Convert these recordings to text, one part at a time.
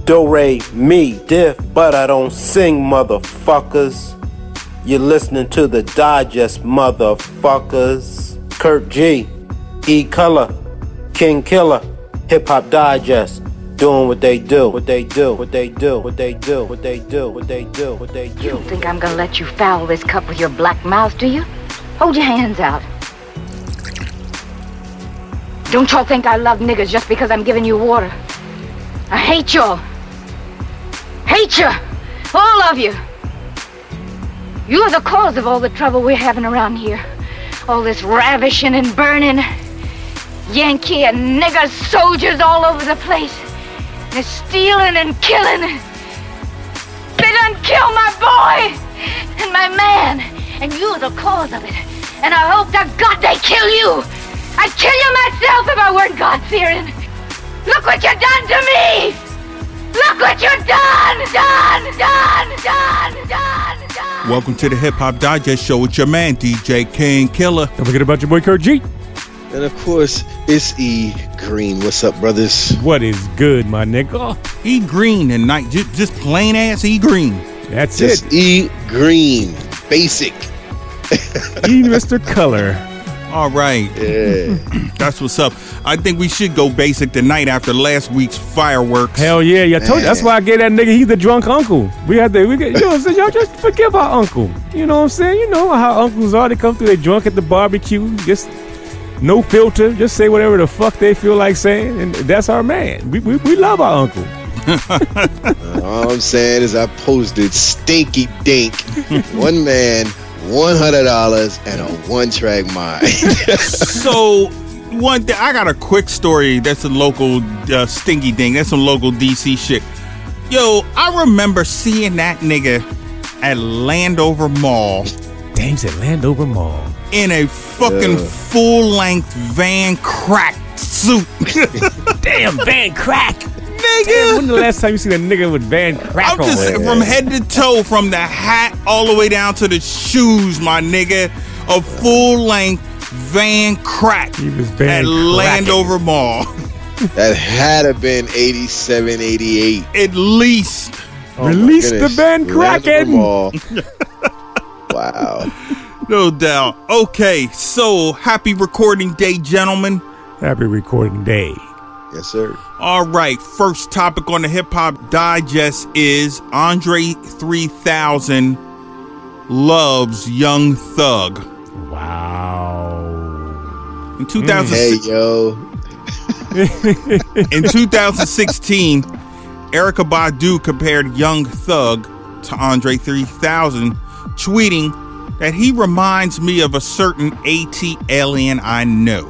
Do, re, mi, diff, but I don't sing, motherfuckers. You're listening to the Digest, motherfuckers. Kurt G, E Color, King Killer, Hip Hop Digest. Doing what they do, what they do, what they do, what they do, what they do, what they do, what they do. You think I'm gonna let you foul this cup with your black mouth, do you? Hold your hands out. Don't y'all think I love niggas just because I'm giving you water. I hate y'all. Hate you. All of you. You're the cause of all the trouble we're having around here. All this ravishing and burning. Yankee and nigger soldiers all over the place. They're stealing and killing. They done killed my boy and my man. And you're the cause of it. And I hope to God they kill you. I'd kill you myself if I weren't God-fearing. Look what you done to me. Look what you done. Welcome to the Hip Hop Digest Show with your man, DJ King Killer. Don't forget about your boy Kurt G. And of course, it's E Green. What's up, brothers? What is good, my nigga? E Green tonight, just plain ass E Green. That's just it. E Green, basic. E Mr. Color. All right. Yeah. That's what's up. I think we should go basic tonight after last week's fireworks. Hell yeah, I told you. That's why I gave that nigga, he's the drunk uncle. You know what I'm saying? Y'all just forgive our uncle. You know what I'm saying? You know how uncles are. They come through, they drunk at the barbecue, just no filter, just say whatever the fuck they feel like saying, and that's our man. We love our uncle. All I'm saying is I posted Stinky Dink, one man, $100, and a one-track mind. So, one thing, I got a quick story that's a local Stinky Dink. That's some local DC shit. Yo, I remember seeing that nigga at Landover Mall. Damn, at Landover Mall. In a fucking full-length Van Crack suit. Damn, Van Crack. Nigga. Damn, when the last time you seen a nigga with Van Crack I'm just saying, from head to toe, from the hat all the way down to the shoes, my nigga. A full-length Van Crack He was Van at Landover Mall. That had to been 87, 88. At least. Release the Van Kraken. Wow. No doubt. Okay, so happy recording day, gentlemen. Happy recording day. Yes, sir. All right, first topic on the Hip Hop Digest is Andre 3000 loves Young Thug. Wow. In 2000, Hey, yo. in 2016, Erykah Badu compared Young Thug to Andre 3000, tweeting that he reminds me of a certain AT alien I know.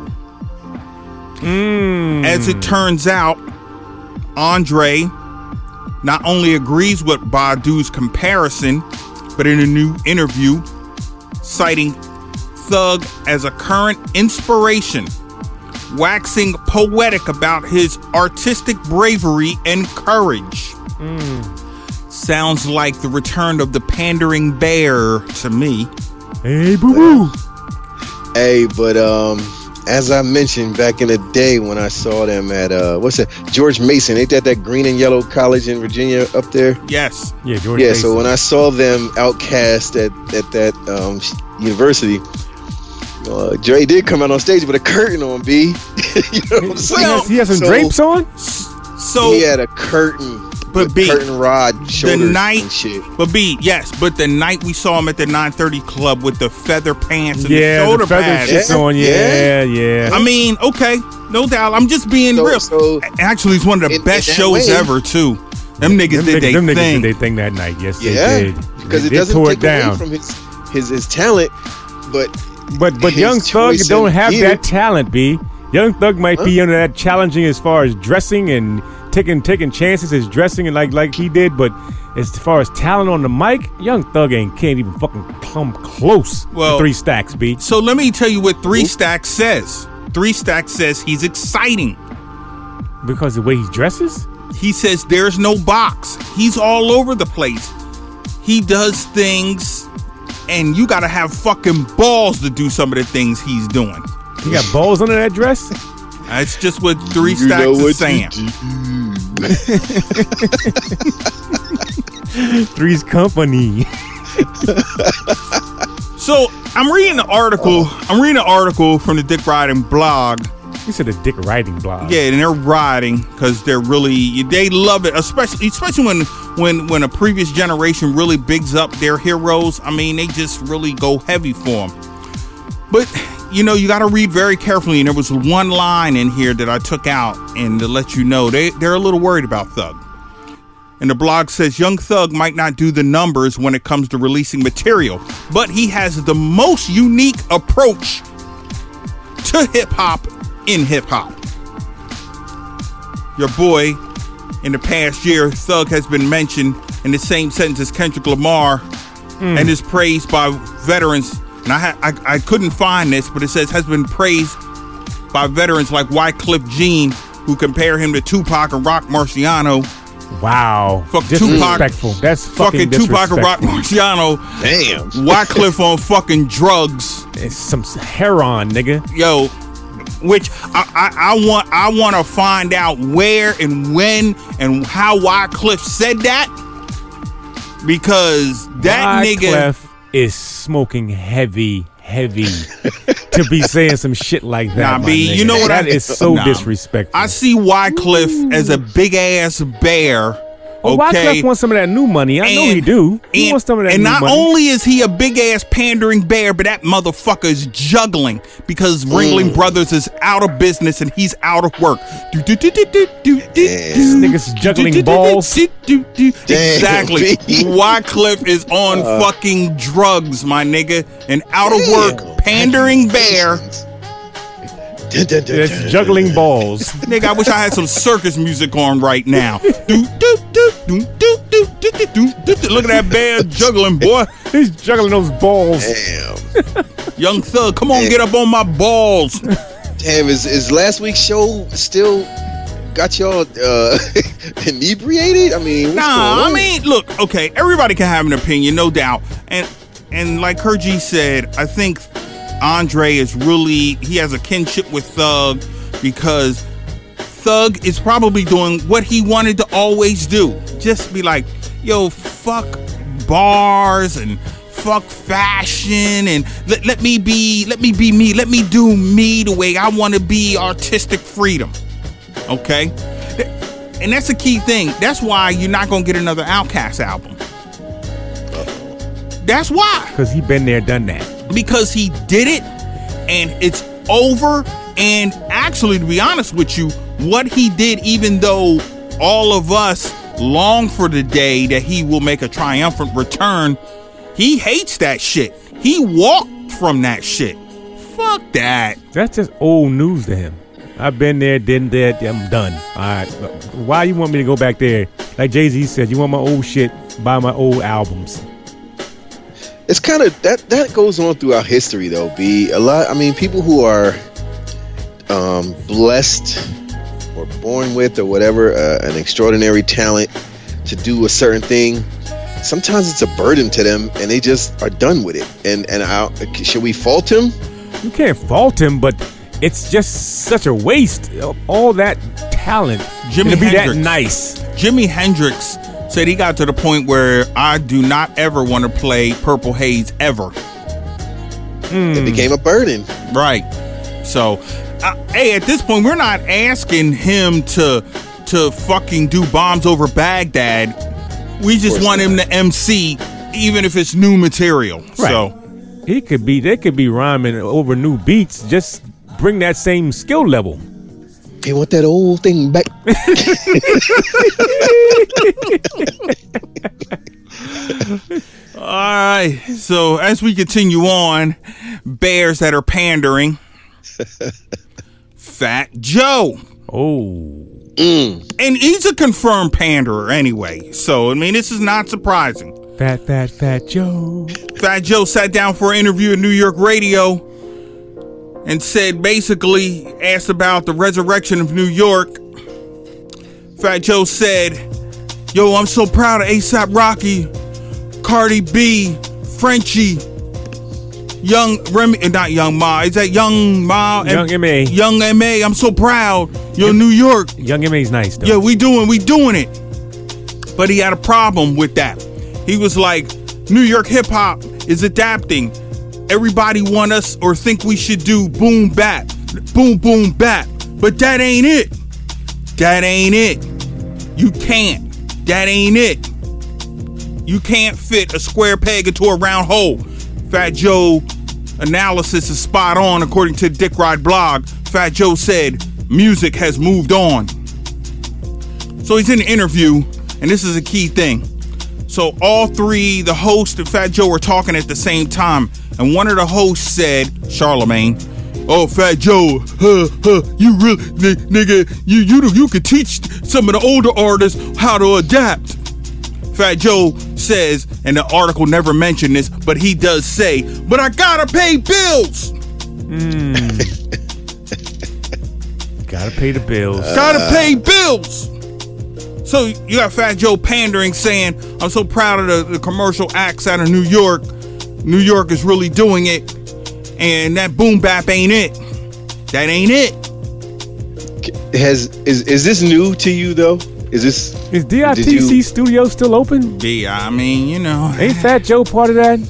As it turns out, Andre not only agrees with Badu's comparison, but in a new interview, citing Thug as a current inspiration, waxing poetic about his artistic bravery and courage. Sounds like the return of the pandering bear to me. Hey, boo-boo. Hey, but as I mentioned back in the day when I saw them at what's that? George Mason. Ain't that green and yellow college in Virginia up there? Yes. Yeah, George Yeah. Mason. So when I saw them outcast at that university, Dre did come out on stage with a curtain on. B. You know what I'm saying? He has some drapes on. So he had a curtain. But B, curtain rod shoulders the night, and shit. But B, yes, but the night we saw him at the 930 Club with the feather pants and the Yeah, shoulder the feather pads. shit's on. Yeah. I mean, okay, no doubt. I'm just being real. So actually, it's one of the best shows ever too. Them niggas did their thing. Them niggas did their thing that night. Yes, they did. Because it They doesn't tore take it down. away from his talent, but Young Thug don't have that talent. B. Young Thug might be under that challenging as far as dressing and taking chances as dressing and like he did, but as far as talent on the mic, Young Thug can't even fucking come close to 3 Stacks, B. So let me tell you what 3 Stacks says. 3 Stacks says he's exciting. Because the way he dresses? He says there's no box. He's all over the place. He does things, and you gotta have fucking balls to do some of the things he's doing. He got balls under that dress? That's just what 3 Stacks is saying. Three's Company. So I'm reading an article from the Dick Riding blog. You said the Dick Riding blog. Yeah, and they're riding because they love it, especially when a previous generation really bigs up their heroes. I mean, they just really go heavy for them. But you got to read very carefully. And there was one line in here that I took out, and to let you know, they're a little worried about Thug. And the blog says Young Thug might not do the numbers when it comes to releasing material, but he has the most unique approach to hip-hop in hip-hop. Your boy, in the past year, Thug has been mentioned in the same sentence as Kendrick Lamar and is praised by veterans. And I couldn't find this, but it says has been praised by veterans like Wycliffe Jean, who compare him to Tupac and Rock Marciano. Wow. Fuck disrespectful. Tupac. That's fucking Tupac and Rock Marciano. Damn. Wycliffe on fucking drugs. It's some heroin, nigga. Yo, which I want to find out where and when and how Wycliffe said that, because that Wycliffe is smoking heavy to be saying some shit like that. Nah, B, you know what? That is so disrespectful. I see Wycliffe as a big ass bear. Oh, Wycliffe wants some of that new money. I know he do. He wants some of that new money. And not only is he a big ass pandering bear, but that motherfucker is juggling because Ringling Brothers is out of business and he's out of work. This nigga's juggling balls. Exactly. Wycliffe is on fucking drugs, my nigga, and out of work, pandering bear. That's juggling balls. Nigga, I wish I had some circus music on right now. Look at that bear juggling, boy. He's juggling those balls. Damn. Young Thug, come on, get up on my balls. Damn, is last week's show still got y'all inebriated? I mean, I mean, look, okay, everybody can have an opinion, no doubt. And like Kurt G said, I think Andre is really, he has a kinship with Thug because Thug is probably doing what he wanted to always do. Just be like, yo, fuck bars and fuck fashion and let me be me. Let me do me the way I want to be, artistic freedom. Okay? And that's a key thing. That's why you're not going to get another Outkast album. That's why. Because he been there, done that. Because he did it and it's over. And actually, to be honest with you, what he did, even though all of us long for the day that he will make a triumphant return, he hates that shit. He walked from that shit. Fuck that. That's just old news to him. I've been there, did that, I'm done. All right. Why you want me to go back there? Like Jay-Z said, you want my old shit, buy my old albums. It's kind of that goes on throughout history though, B. A lot, I mean, people who are blessed or born with or whatever an extraordinary talent to do a certain thing, sometimes it's a burden to them and they just are done with it. And should we fault him? You can't fault him, but it's just such a waste of all that talent. Jimi Hendrix, that nice. Jimi Hendrix said he got to the point where I do not ever want to play Purple Haze ever. It became a burden. Right. So, hey, at this point, we're not asking him to fucking do Bombs Over Baghdad. We just want him to MC, even if it's new material. Right. So they could be rhyming over new beats. Just bring that same skill level. They want that old thing back. All right. So as we continue on, bears that are pandering. Fat Joe. Oh. And he's a confirmed panderer anyway. So, I mean, this is not surprising. Fat Joe. Fat Joe sat down for an interview at New York radio and said, basically, asked about the resurrection of New York. Fat Joe said, yo, I'm so proud of A$AP Rocky, Cardi B, Frenchie, Young Remy, not Young Ma. Is that Young Ma? Young M.A. Young M.A. I'm so proud. You're New York. Young M.A.'s nice, though. Yeah, we doing it. But he had a problem with that. He was like, New York hip hop is adapting. Everybody want us or think we should do boom bap, boom boom bap. But that ain't it. That ain't it. You can't. That ain't it. You can't fit a square peg into a round hole. Fat Joe analysis is spot on according to the Dick Ride blog. Fat Joe said music has moved on. So he's in the interview, and this is a key thing. So all three, the host and Fat Joe, were talking at the same time, and one of the hosts said, Charlemagne, "Oh, Fat Joe, you really, nigga, you could teach some of the older artists how to adapt." Fat Joe says, and the article never mentioned this, but he does say, "But I gotta pay bills." Gotta pay the bills. Gotta pay bills. So you got Fat Joe pandering, saying, "I'm so proud of the commercial acts out of New York. New York is really doing it, and that boom bap ain't it. That ain't it." Is this new to you though? Is DITC studio still open? Yeah, I mean, you know. Ain't Fat Joe part of that?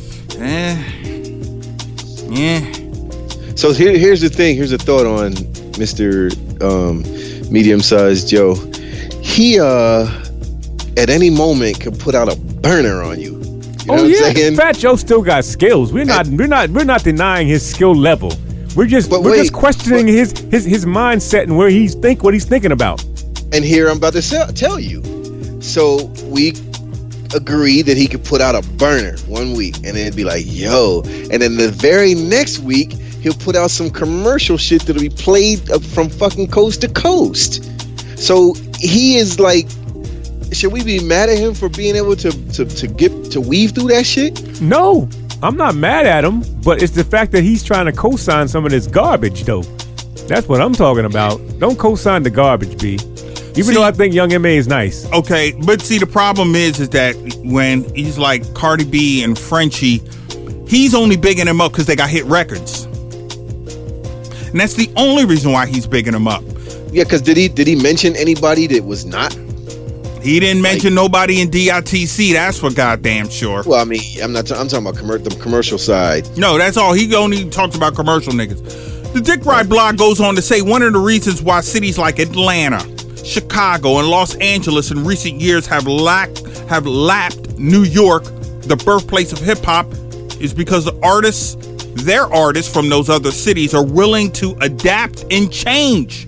Yeah. So here's the thing. Here's a thought on Mr. Medium-sized Joe. He at any moment could put out a burner on you. You know what I'm saying? Fat Joe still got skills. We're not denying his skill level. We're just questioning his mindset and what he's thinking about. And here I'm about to tell you. So we agreed that he could put out a burner one week, and then it'd be like, yo. And then the very next week, he'll put out some commercial shit that'll be played from fucking coast to coast. So he is like, should we be mad at him for being able to weave through that shit? No, I'm not mad at him, but it's the fact that he's trying to co-sign some of this garbage, though. That's what I'm talking about. Don't co-sign the garbage, B. Even though I think Young M.A. is nice. Okay, but see, the problem is that when he's like Cardi B and Frenchie, he's only bigging them up because they got hit records. And that's the only reason why he's bigging them up. Yeah, because did he mention anybody that was not? He didn't mention nobody in DITC. That's for goddamn sure. Well, I mean, I'm talking about the commercial side. No, that's all. He only talks about commercial niggas. The Dick Ride blog goes on to say one of the reasons why cities like Atlanta, Chicago, and Los Angeles in recent years have lapped New York, the birthplace of hip hop, is because their artists from those other cities are willing to adapt and change.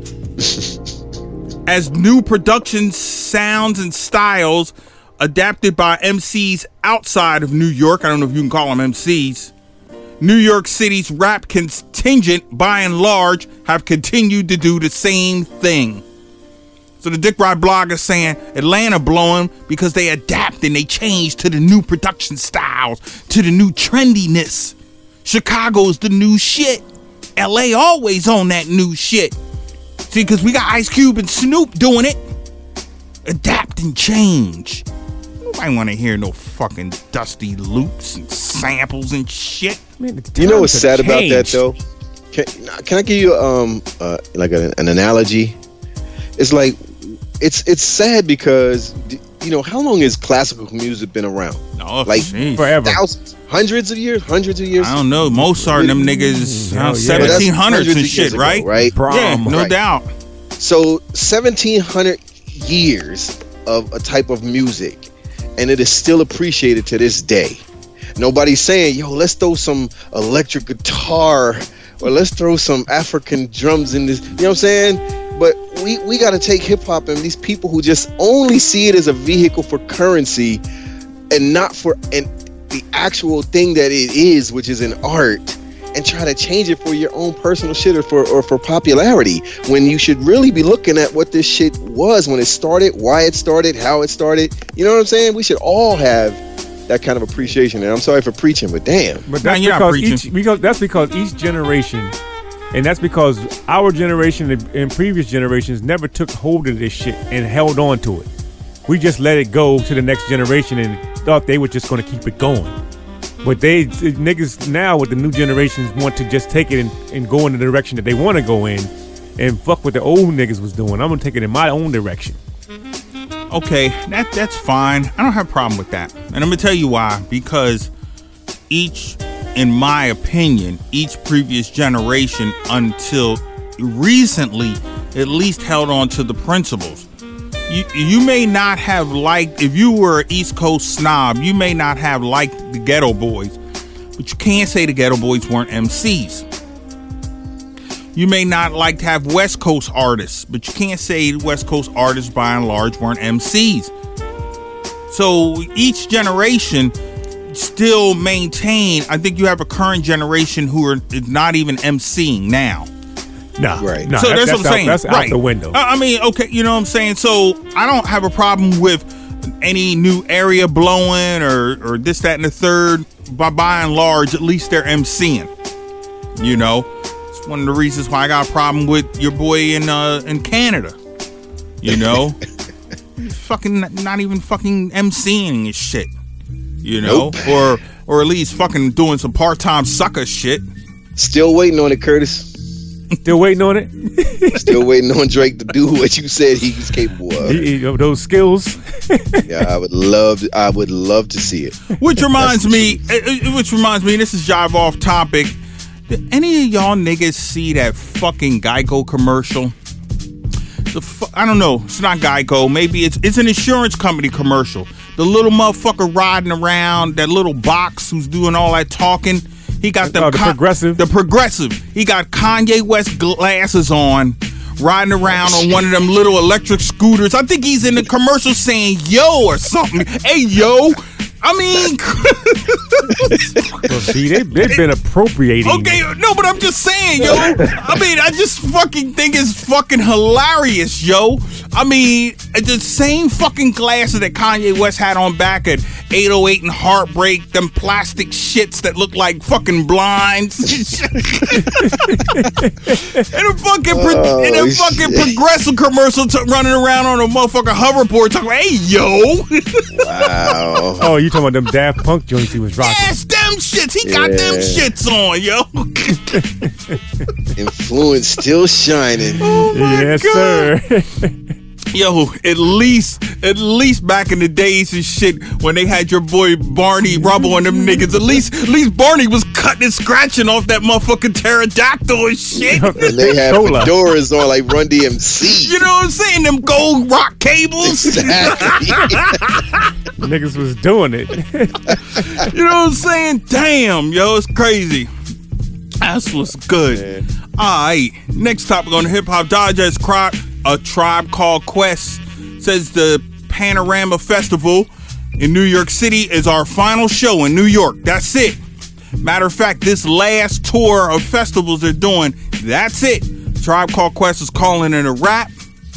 As new production sounds and styles adapted by MCs outside of New York, I don't know if you can call them MCs, New York City's rap contingent, by and large, have continued to do the same thing. So the Dick Ride blog is saying Atlanta blowing because they adapt and they change to the new production styles, to the new trendiness. Chicago's the new shit. LA always on that new shit. See, because we got Ice Cube and Snoop doing it. Adapt and change. Nobody want to hear no fucking dusty loops and samples and shit. Man, you know what's sad about that, though? Can I give you like an analogy? It's like, it's sad because, you know, how long has classical music been around? Oh, like forever. Thousands, hundreds of years. I don't know. Mozart and them niggas, 1700s and shit, right? Right. Yeah, no doubt. So 1700 years of a type of music, and it is still appreciated to this day. Nobody's saying, yo, let's throw some electric guitar or let's throw some African drums in this. You know what I'm saying? But we got to take hip hop and these people who just only see it as a vehicle for currency and not for the actual thing that it is, which is an art, and try to change it for your own personal shit or for popularity, when you should really be looking at what this shit was when it started, why it started, how it started. You know what I'm saying? We should all have that kind of appreciation. And I'm sorry for preaching, but damn. But that's because each generation, and that's because our generation and previous generations never took hold of this shit and held on to it. We just let it go to the next generation and thought they were just going to keep it going. But niggas now with the new generations want to just take it and go in the direction that they want to go in, and fuck what the old niggas was doing. I'm gonna take it in my own direction. Okay, that's fine. I don't have a problem with that, and I'm gonna tell you why. Because in my opinion, each previous generation until recently at least held on to the principles. You may not have liked, if you were an East Coast snob, you may not have liked the Ghetto Boys, but you can't say the Ghetto Boys weren't MCs. You may not like to have West Coast artists, but you can't say West Coast artists by and large weren't MCs. So each generation still maintain, I think you have a current generation who are not even MCing now. No, right. No, so that's what I'm saying. That's right. out the window. I mean, okay, you know what I'm saying? So I don't have a problem with any new area blowing or this, that, and the third. By and large, at least they're MCing. You know, it's one of the reasons why I got a problem with your boy in Canada. You know, fucking not even fucking MCing his shit. You know, nope. or at least fucking doing some part-time sucker shit. Still waiting on it, Curtis. Still waiting on it. Still waiting on Drake to do what you said he was capable of. Those skills. Yeah, I would love to see it. Which reminds me, this is jive off topic. Did any of y'all niggas see that fucking Geico commercial? I don't know. It's not Geico. Maybe it's an insurance company commercial. The little motherfucker riding around that little box who's doing all that talking. He got the Progressive. The Progressive. He got Kanye West glasses on, riding around on one of them little electric scooters. I think he's in the commercial saying "yo" or something. Hey, yo. I mean, well, see, they've been appropriating. Okay, no, but I'm just saying, yo. I mean, I just fucking think it's fucking hilarious, yo. I mean, the same fucking glasses that Kanye West had on back at 808 and Heartbreak, them plastic shits that look like fucking blinds. and a fucking Progressive commercial running around on a motherfucking hoverboard talking, hey, yo. Wow. Oh, you talking about them Daft Punk joints he was rocking? Yes, them shits. He got them shits on, yo. Influence still shining. Oh my yes, God. sir. Yo, at least back in the days and shit when they had your boy Barney Rubble and them niggas, at least Barney was cutting and scratching off that motherfucking pterodactyl and shit. And they had fedoras on like Run DMC. You know what I'm saying? Them gold rock cables. Exactly. Niggas was doing it. You know what I'm saying? Damn, yo, it's crazy. That's what's good. Man. All right, next topic on the Hip Hop Digest. A Tribe Called Quest says the Panorama Festival in New York City is our final show in New York. That's it. Matter of fact, this last tour of festivals they're doing, that's it. Tribe Called Quest is calling it a wrap.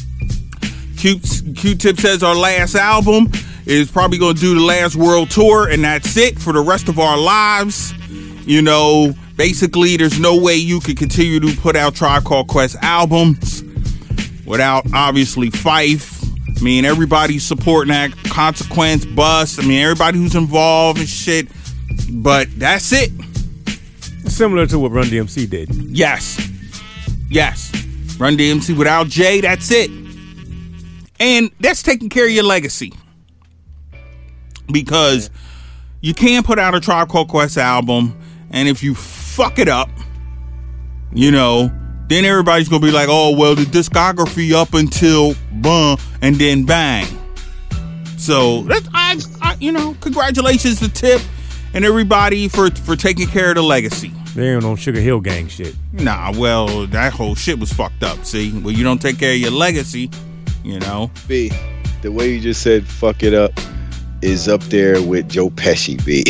Q-Tip says our last album is probably going to do the last world tour, and that's it for the rest of our lives. You know, basically, there's no way you could continue to put out Tribe Called Quest albums without, obviously, Phife. I mean, everybody's supporting that. Consequence, Bust. I mean, everybody who's involved and shit. But that's it. Similar to what Run DMC did. Yes. Run DMC without Jay, that's it. And that's taking care of your legacy. Because you can't put out a Tribe Called Quest album, and if you fuck it up, you know, then everybody's gonna be like, oh, well, the discography up until and then bang. So you know, congratulations to Tip and everybody for taking care of the legacy. They ain't no Sugar Hill Gang shit. Nah, well, that whole shit was fucked up. See, well, you don't take care of your legacy, you know. B, the way you just said "fuck it up" is up there with Joe Pesci, B.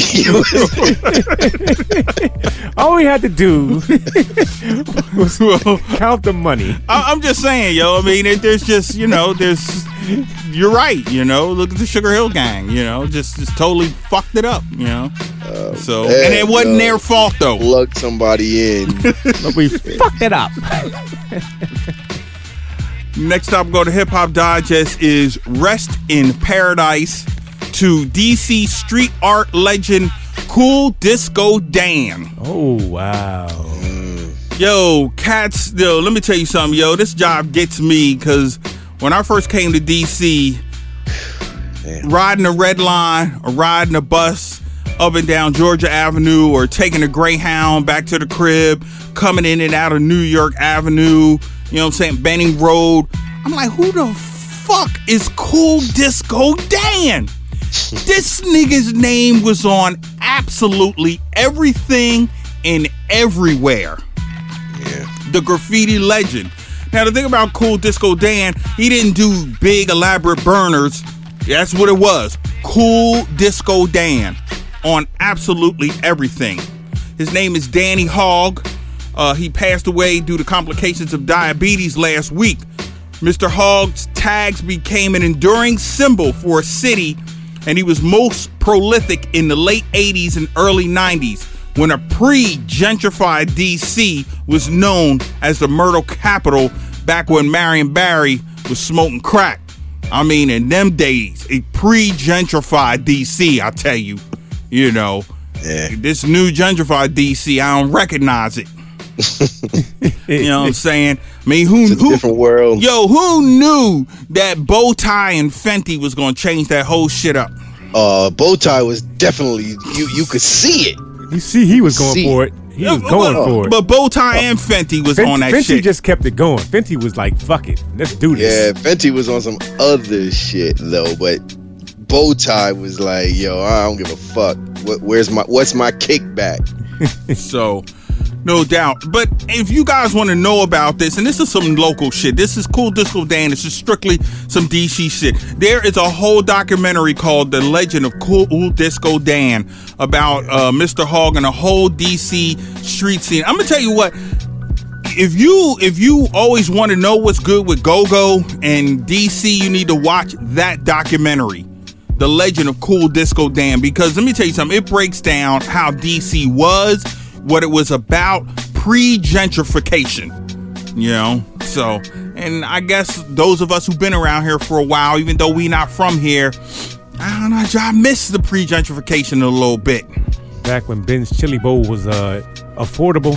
All we had to do was count the money. I'm just saying, yo. I mean, there's just, you know, you're right, you know. Look at the Sugar Hill Gang, you know, just totally fucked it up, you know. So, man, and it wasn't their fault, though. Plug somebody in. But we fucked it up. Next up, go to Hip Hop Digest is Rest in Paradise to DC street art legend Cool Disco Dan. Oh, wow. Yo, cats, yo, let me tell you something, yo. This job gets me because when I first came to D.C., riding a red line or riding a bus up and down Georgia Avenue or taking a Greyhound back to the crib, coming in and out of New York Avenue, you know what I'm saying, Benning Road. I'm like, who the fuck is Cool Disco Dan? This nigga's name was on absolutely everything and everywhere. Yeah. The graffiti legend. Now, the thing about Cool Disco Dan, he didn't do big, elaborate burners. That's what it was. Cool Disco Dan on absolutely everything. His name is Danny Hogg. He passed away due to complications of diabetes last week. Mr. Hogg's tags became an enduring symbol for a city, and he was most prolific in the late 80s and early 90s when a pre-gentrified D.C. was known as the murder capital back when Marion Barry was smoking crack. I mean, in them days, a pre-gentrified D.C., I tell you, you know, this new gentrified D.C., I don't recognize it. You know what I'm saying? I mean, who different world. Yo, who knew that bow tie and Fenty was gonna change that whole shit up? Bow tie was definitely you could see it. You see, he was going for it. He was going for it. But bow tie and Fenty was on that shit. Fenty just kept it going. Fenty was like, "Fuck it, let's do this." Yeah, Fenty was on some other shit though, but bow tie was like, "Yo, I don't give a fuck. What's my kickback?" So. No doubt. But if you guys want to know about this, and this is some local shit, this is Cool Disco Dan, this is strictly some DC shit. There is a whole documentary called The Legend of Cool Disco Dan about Mr. Hogg and the whole DC street scene. I'm gonna tell you what, if you always want to know what's good with go-go and DC, you need to watch that documentary, The Legend of Cool Disco Dan, because let me tell you something, it breaks down how DC was, what it was about pre-gentrification, you know. So, and I guess those of us who've been around here for a while, even though we not from here, I don't know, I miss the pre-gentrification a little bit. Back when Ben's Chili Bowl was affordable.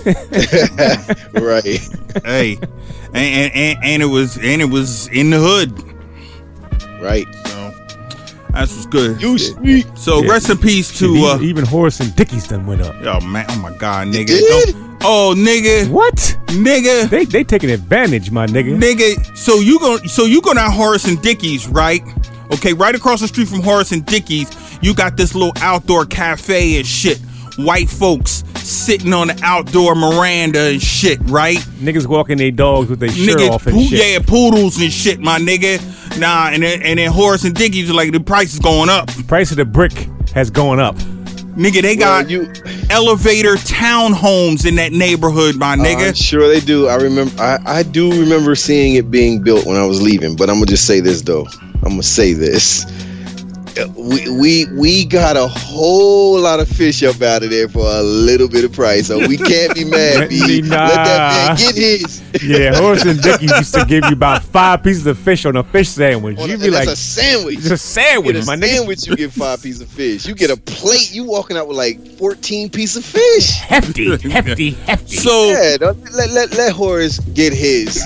Right. Hey, and it was in the hood. Right. That's what's good. You sweet. So rest in peace to even Horace and Dickies done went up. Oh man, oh my God, nigga. Did? Nigga. What? Nigga. They taking advantage, my nigga. Nigga, so you go down Horace and Dickies, right? Okay, right across the street from Horace and Dickies, you got this little outdoor cafe and shit. White folks sitting on the outdoor veranda and shit, right? Niggas walking their dogs with their shirt off and shit. Yeah, poodles and shit, my nigga. Nah, and then Horace and Dickies are like, the price is going up. The price of the brick has gone up. Nigga, they got elevator townhomes in that neighborhood, my nigga. Sure they do. I do remember seeing it being built when I was leaving, but I'm gonna just say this though. I'm gonna say this. We got a whole lot of fish up out of there for a little bit of price, so we can't be mad. Let that man get his. Yeah, Horace and Dickies used to give you about 5 pieces of fish on a fish sandwich. You'd be like, that's a sandwich. It's a sandwich, my nigga. Sandwich, you get 5 pieces of fish. You get a plate. You walking out with like 14 pieces of fish. Hefty. So yeah, let Horace get his.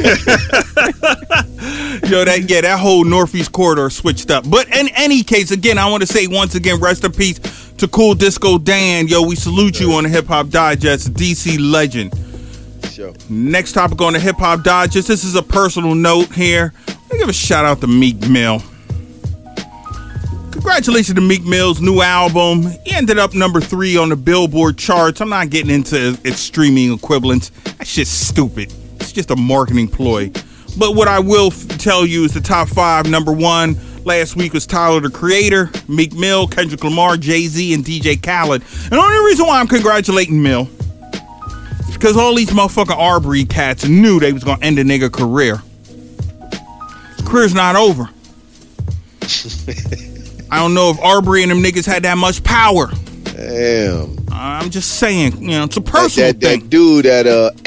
Yo, that whole Northeast corridor switched up. But in any case, again, I want to say once again, rest in peace to Cool Disco Dan. Yo, we salute you on the Hip Hop Digest, DC legend. Sure. Next topic on the Hip Hop Digest. This is a personal note here. I give a shout out to Meek Mill. Congratulations to Meek Mill's new album. He ended up number 3 on the Billboard charts. I'm not getting into its streaming equivalents. That shit's stupid. It's just a marketing ploy. But what I will tell you is the top 5. Number 1 last week was Tyler, the Creator, Meek Mill, Kendrick Lamar, Jay-Z, and DJ Khaled. And the only reason why I'm congratulating Mill is because all these motherfucking Arbery cats knew they was going to end a nigga career. His career's not over. I don't know if Arbery and them niggas had that much power. Damn. I'm just saying, you know, it's a personal thing. That dude at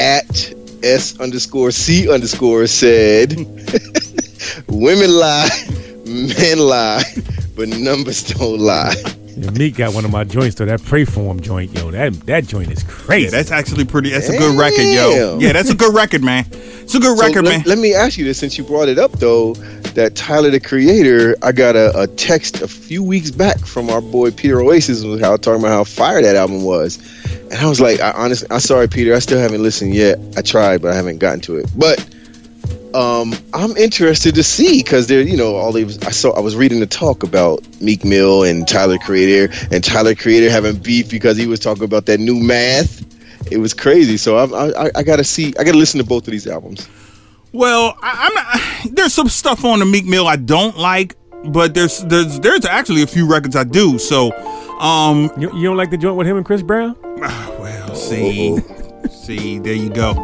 S_C_ said, women lie, men lie, but numbers don't lie. Yeah, Meek got one of my joints though. That Pray For Him joint, yo. That joint is crazy. Yeah, that's actually pretty. That's a good record, yo. Yeah, that's a good record, man. It's a good record, man. Let me ask you this, since you brought it up though. That Tyler the Creator, I got a text a few weeks back from our boy Peter Oasis, talking about how fire that album was, and I was like, I'm sorry, Peter, I still haven't listened yet. I tried, but I haven't gotten to it. But I'm interested to see, because there, all these. I was reading the talk about Meek Mill and Tyler Creator, having beef because he was talking about that new Math. It was crazy. So I gotta see. I gotta listen to both of these albums. Well, I'm not. There's some stuff on the Meek Mill I don't like, but there's actually a few records I do. So, you don't like the joint with him and Chris Brown? Well, see, there you go.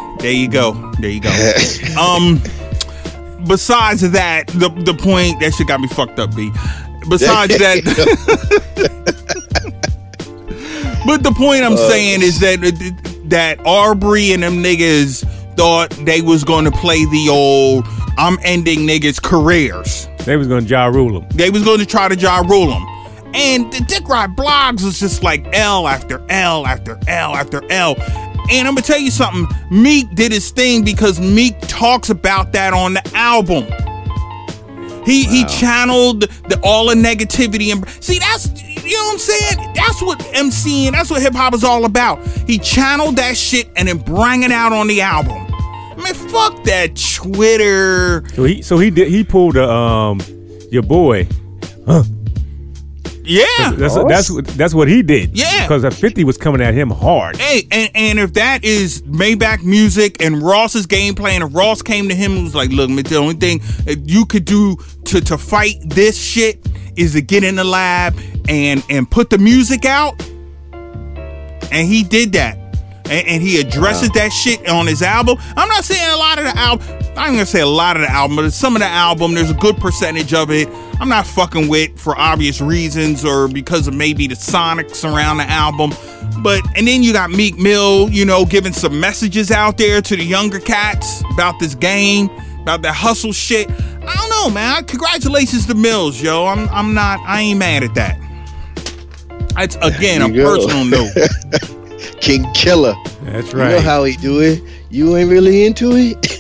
Besides that, the point that shit got me fucked up, B. Besides that, but the point I'm saying is that Arbery and them niggas thought they was going to play the old I'm ending niggas' careers. They was going to Ja Rule them. They was going to try to Ja Rule them. And the Dick Ride Blogs was just like L after L after L after L. And I'm going to tell you something. Meek did his thing because Meek talks about that on the album. He channeled all the negativity. And see, that's, you know what I'm saying? That's what MCing, that's what hip hop is all about. He channeled that shit and then bring it out on the album. Man, fuck that Twitter. So he pulled your boy. Huh. Yeah. That's what he did. Yeah. Because 50 was coming at him hard. Hey, and if that is Maybach Music and Ross's game plan, if Ross came to him and was like, look, the only thing you could do to fight this shit is to get in the lab and put the music out. And he did that. And he addresses that shit on his album. I'm not saying a lot of the album. I'm going to say a lot of the album, but some of the album, there's a good percentage of it I'm not fucking with for obvious reasons or because of maybe the sonics around the album. And then you got Meek Mill, giving some messages out there to the younger cats about this game, about that hustle shit. I don't know, man. Congratulations to Mills, yo. I ain't mad at that. It's, again, a personal note. King Killer. That's right. You know how he do it. You ain't really into it.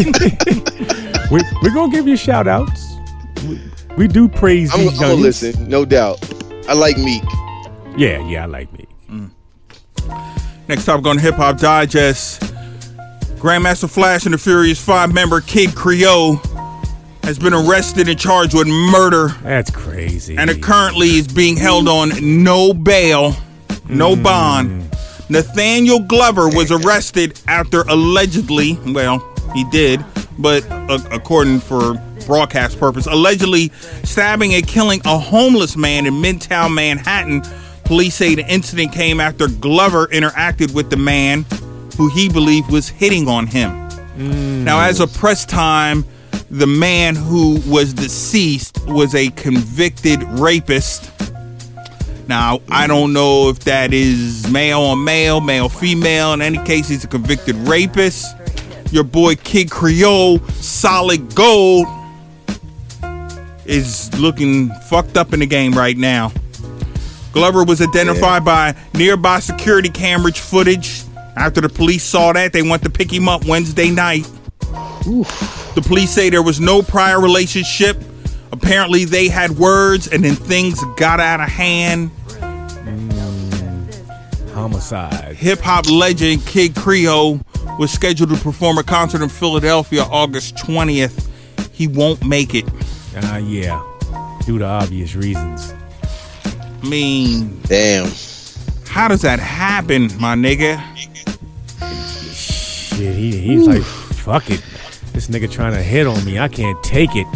We're going to give you shout outs. We do praise these youngins. I'm going to listen, no doubt. I like Meek. Yeah, I like Meek. Next up, going to Hip Hop Digest. Grandmaster Flash and the Furious 5 member Kid Creole has been arrested and charged with murder. That's crazy. And it currently is being held on no bail, no bond. Nathaniel Glover was arrested after allegedly, he did, but according for broadcast purpose, allegedly stabbing and killing a homeless man in Midtown Manhattan. Police say the incident came after Glover interacted with the man who he believed was hitting on him. Now, as of press time, the man who was deceased was a convicted rapist. Now, I don't know if that is male on male, male female. In any case, he's a convicted rapist. Your boy Kid Creole, solid gold, is looking fucked up in the game right now. Glover was identified by nearby security camera footage. After the police saw that, they went to pick him up Wednesday night. Oof. The police say there was no prior relationship. Apparently, they had words, and then things got out of hand. Homicide. Hip-hop legend Kid Creole was scheduled to perform a concert in Philadelphia August 20th. He won't make it. Yeah. Due to obvious reasons. I mean... Damn. How does that happen, my nigga? Shit, he's like, fuck it. This nigga trying to hit on me. I can't take it.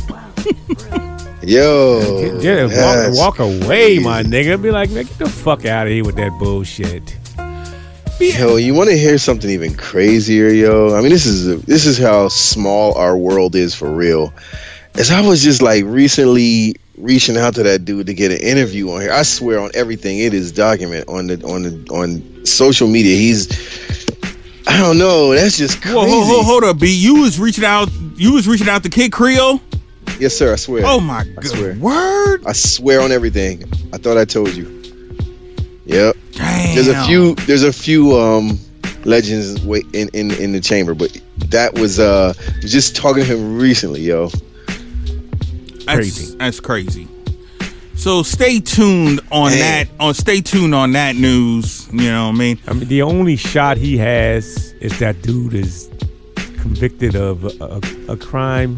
Yo. Walk away, my nigga. Be like, man, get the fuck out of here with that bullshit. Yo, you want to hear something even crazier, yo? I mean, this is how small our world is for real. As I was just like recently reaching out to that dude to get an interview on here. I swear on everything, it is documented on social media. I don't know. That's just crazy. Whoa, hold up, B. You was reaching out to Kid Creole? Yes, sir. I swear. Oh my God. Word. I swear on everything. I thought I told you. Yep. Damn. There's a few legends in the chamber, but that was just talking to him recently, yo. That's crazy. So stay tuned on that. Stay tuned on that news. You know what I mean? I mean, the only shot he has is that dude is convicted of a crime,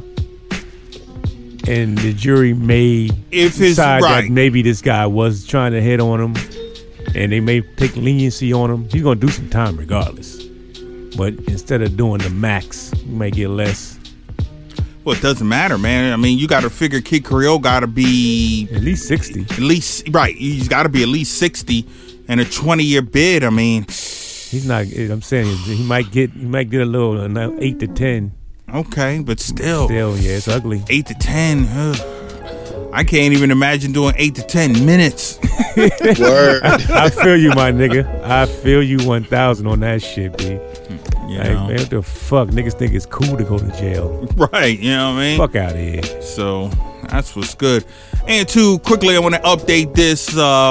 and the jury may decide that maybe this guy was trying to hit on him, and they may take leniency on him. He's gonna do some time regardless. But instead of doing the max, he may get less. Well, it doesn't matter, man. I mean, you got to figure Kid Creole got to be at least 60. At least, right? He's got to be at least 60, and a 20-year bid. I mean, he's not. I'm saying he might get a little 8 to 10. Okay, but still, yeah, it's ugly. 8 to 10. I can't even imagine doing 8 to 10 minutes. Word. I feel you, my nigga. I feel you 1,000 on that shit, B. You like, know. man, what the fuck? Niggas think it's cool to go to jail. Right, you know what I mean? Fuck out of here. So, that's what's good. And too, quickly, I want to update this.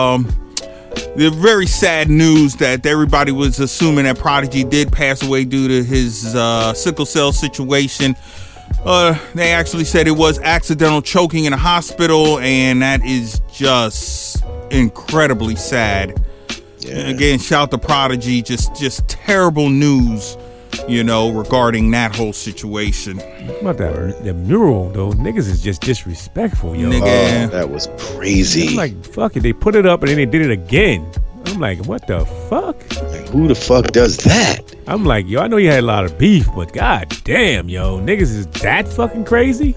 The very sad news that everybody was assuming that Prodigy did pass away due to his sickle cell situation. They actually said it was accidental choking in a hospital, and that is just incredibly sad. Yeah. Again, shout to Prodigy. Just terrible news, regarding that whole situation. What about that mural, though? Niggas is just disrespectful, yo. Nigga. Oh, that was crazy. I'm like, fuck it. They put it up and then they did it again. I'm like, what the fuck? Like, who the fuck does that? I'm like, yo, I know you had a lot of beef, but god damn, yo, niggas is that fucking crazy?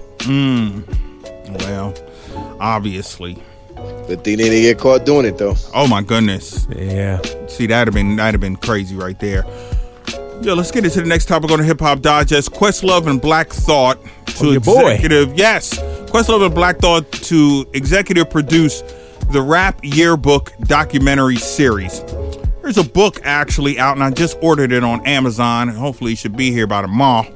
Well, obviously. Good thing they didn't get caught doing it, though. Oh my goodness. Yeah. See, that'd have been crazy right there. Yo, let's get into the next topic on the Hip Hop Digest. Questlove and Black Thought to executive. Yes, Questlove and Black Thought to executive produce the Rap Yearbook documentary series. There's a book actually out, and I just ordered it on Amazon. Hopefully, it should be here by tomorrow.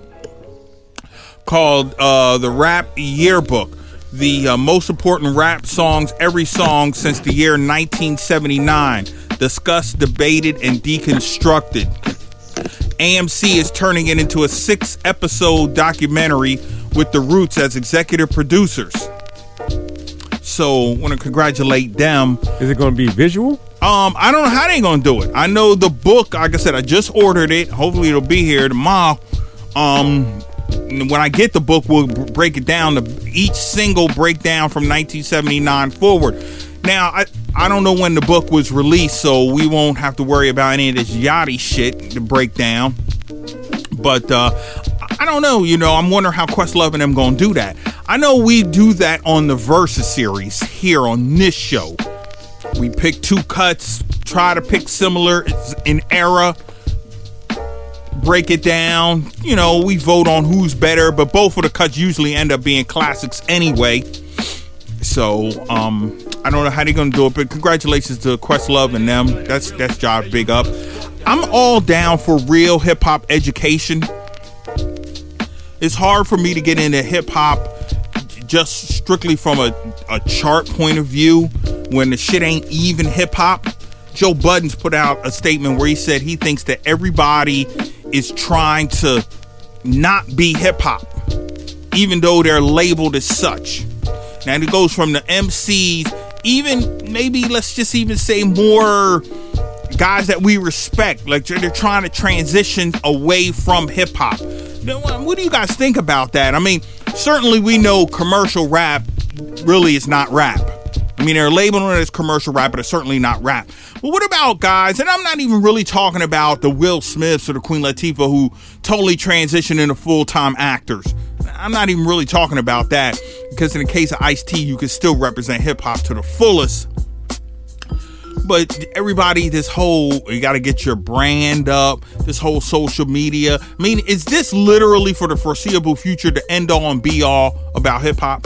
Called the Rap Yearbook. The most important rap songs, every song since the year 1979. Discussed, debated, and deconstructed. AMC is turning it into a 6-episode documentary with The Roots as executive producers. So, want to congratulate them. Is it going to be visual? I don't know how they're going to do it. I know the book, like I said, I just ordered it. Hopefully it'll be here tomorrow. When I get the book, we'll break it down to each single breakdown from 1979 forward. Now, I don't know when the book was released, so we won't have to worry about any of this yachty shit to break down. But I don't know, I'm wondering how Questlove and them gonna do that. I know we do that on the Versus series here on this show. We pick 2 cuts, try to pick similar in era, break it down. We vote on who's better, but both of the cuts usually end up being classics anyway. So, I don't know how they're gonna do it, but congratulations to Questlove and them. That's job big up. I'm all down for real hip hop education. It's hard for me to get into hip hop just strictly from a chart point of view when the shit ain't even hip hop. Joe Budden's put out a statement where he said he thinks that everybody is trying to not be hip hop, even though they're labeled as such. Now it goes from the MCs, even maybe let's just even say more guys that we respect, like they're trying to transition away from hip hop. What do you guys think about that? I mean, certainly we know commercial rap really is not rap. I mean, they're labeling it as commercial rap, but it's certainly not rap. But what about guys, and I'm not even really talking about the Will Smiths or the Queen Latifah who totally transitioned into full-time actors. I'm not even really talking about that, because in the case of Ice-T, you can still represent hip-hop to the fullest. But everybody, this whole, you got to get your brand up, this whole social media. I mean, is this literally for the foreseeable future the end-all and be-all about hip-hop?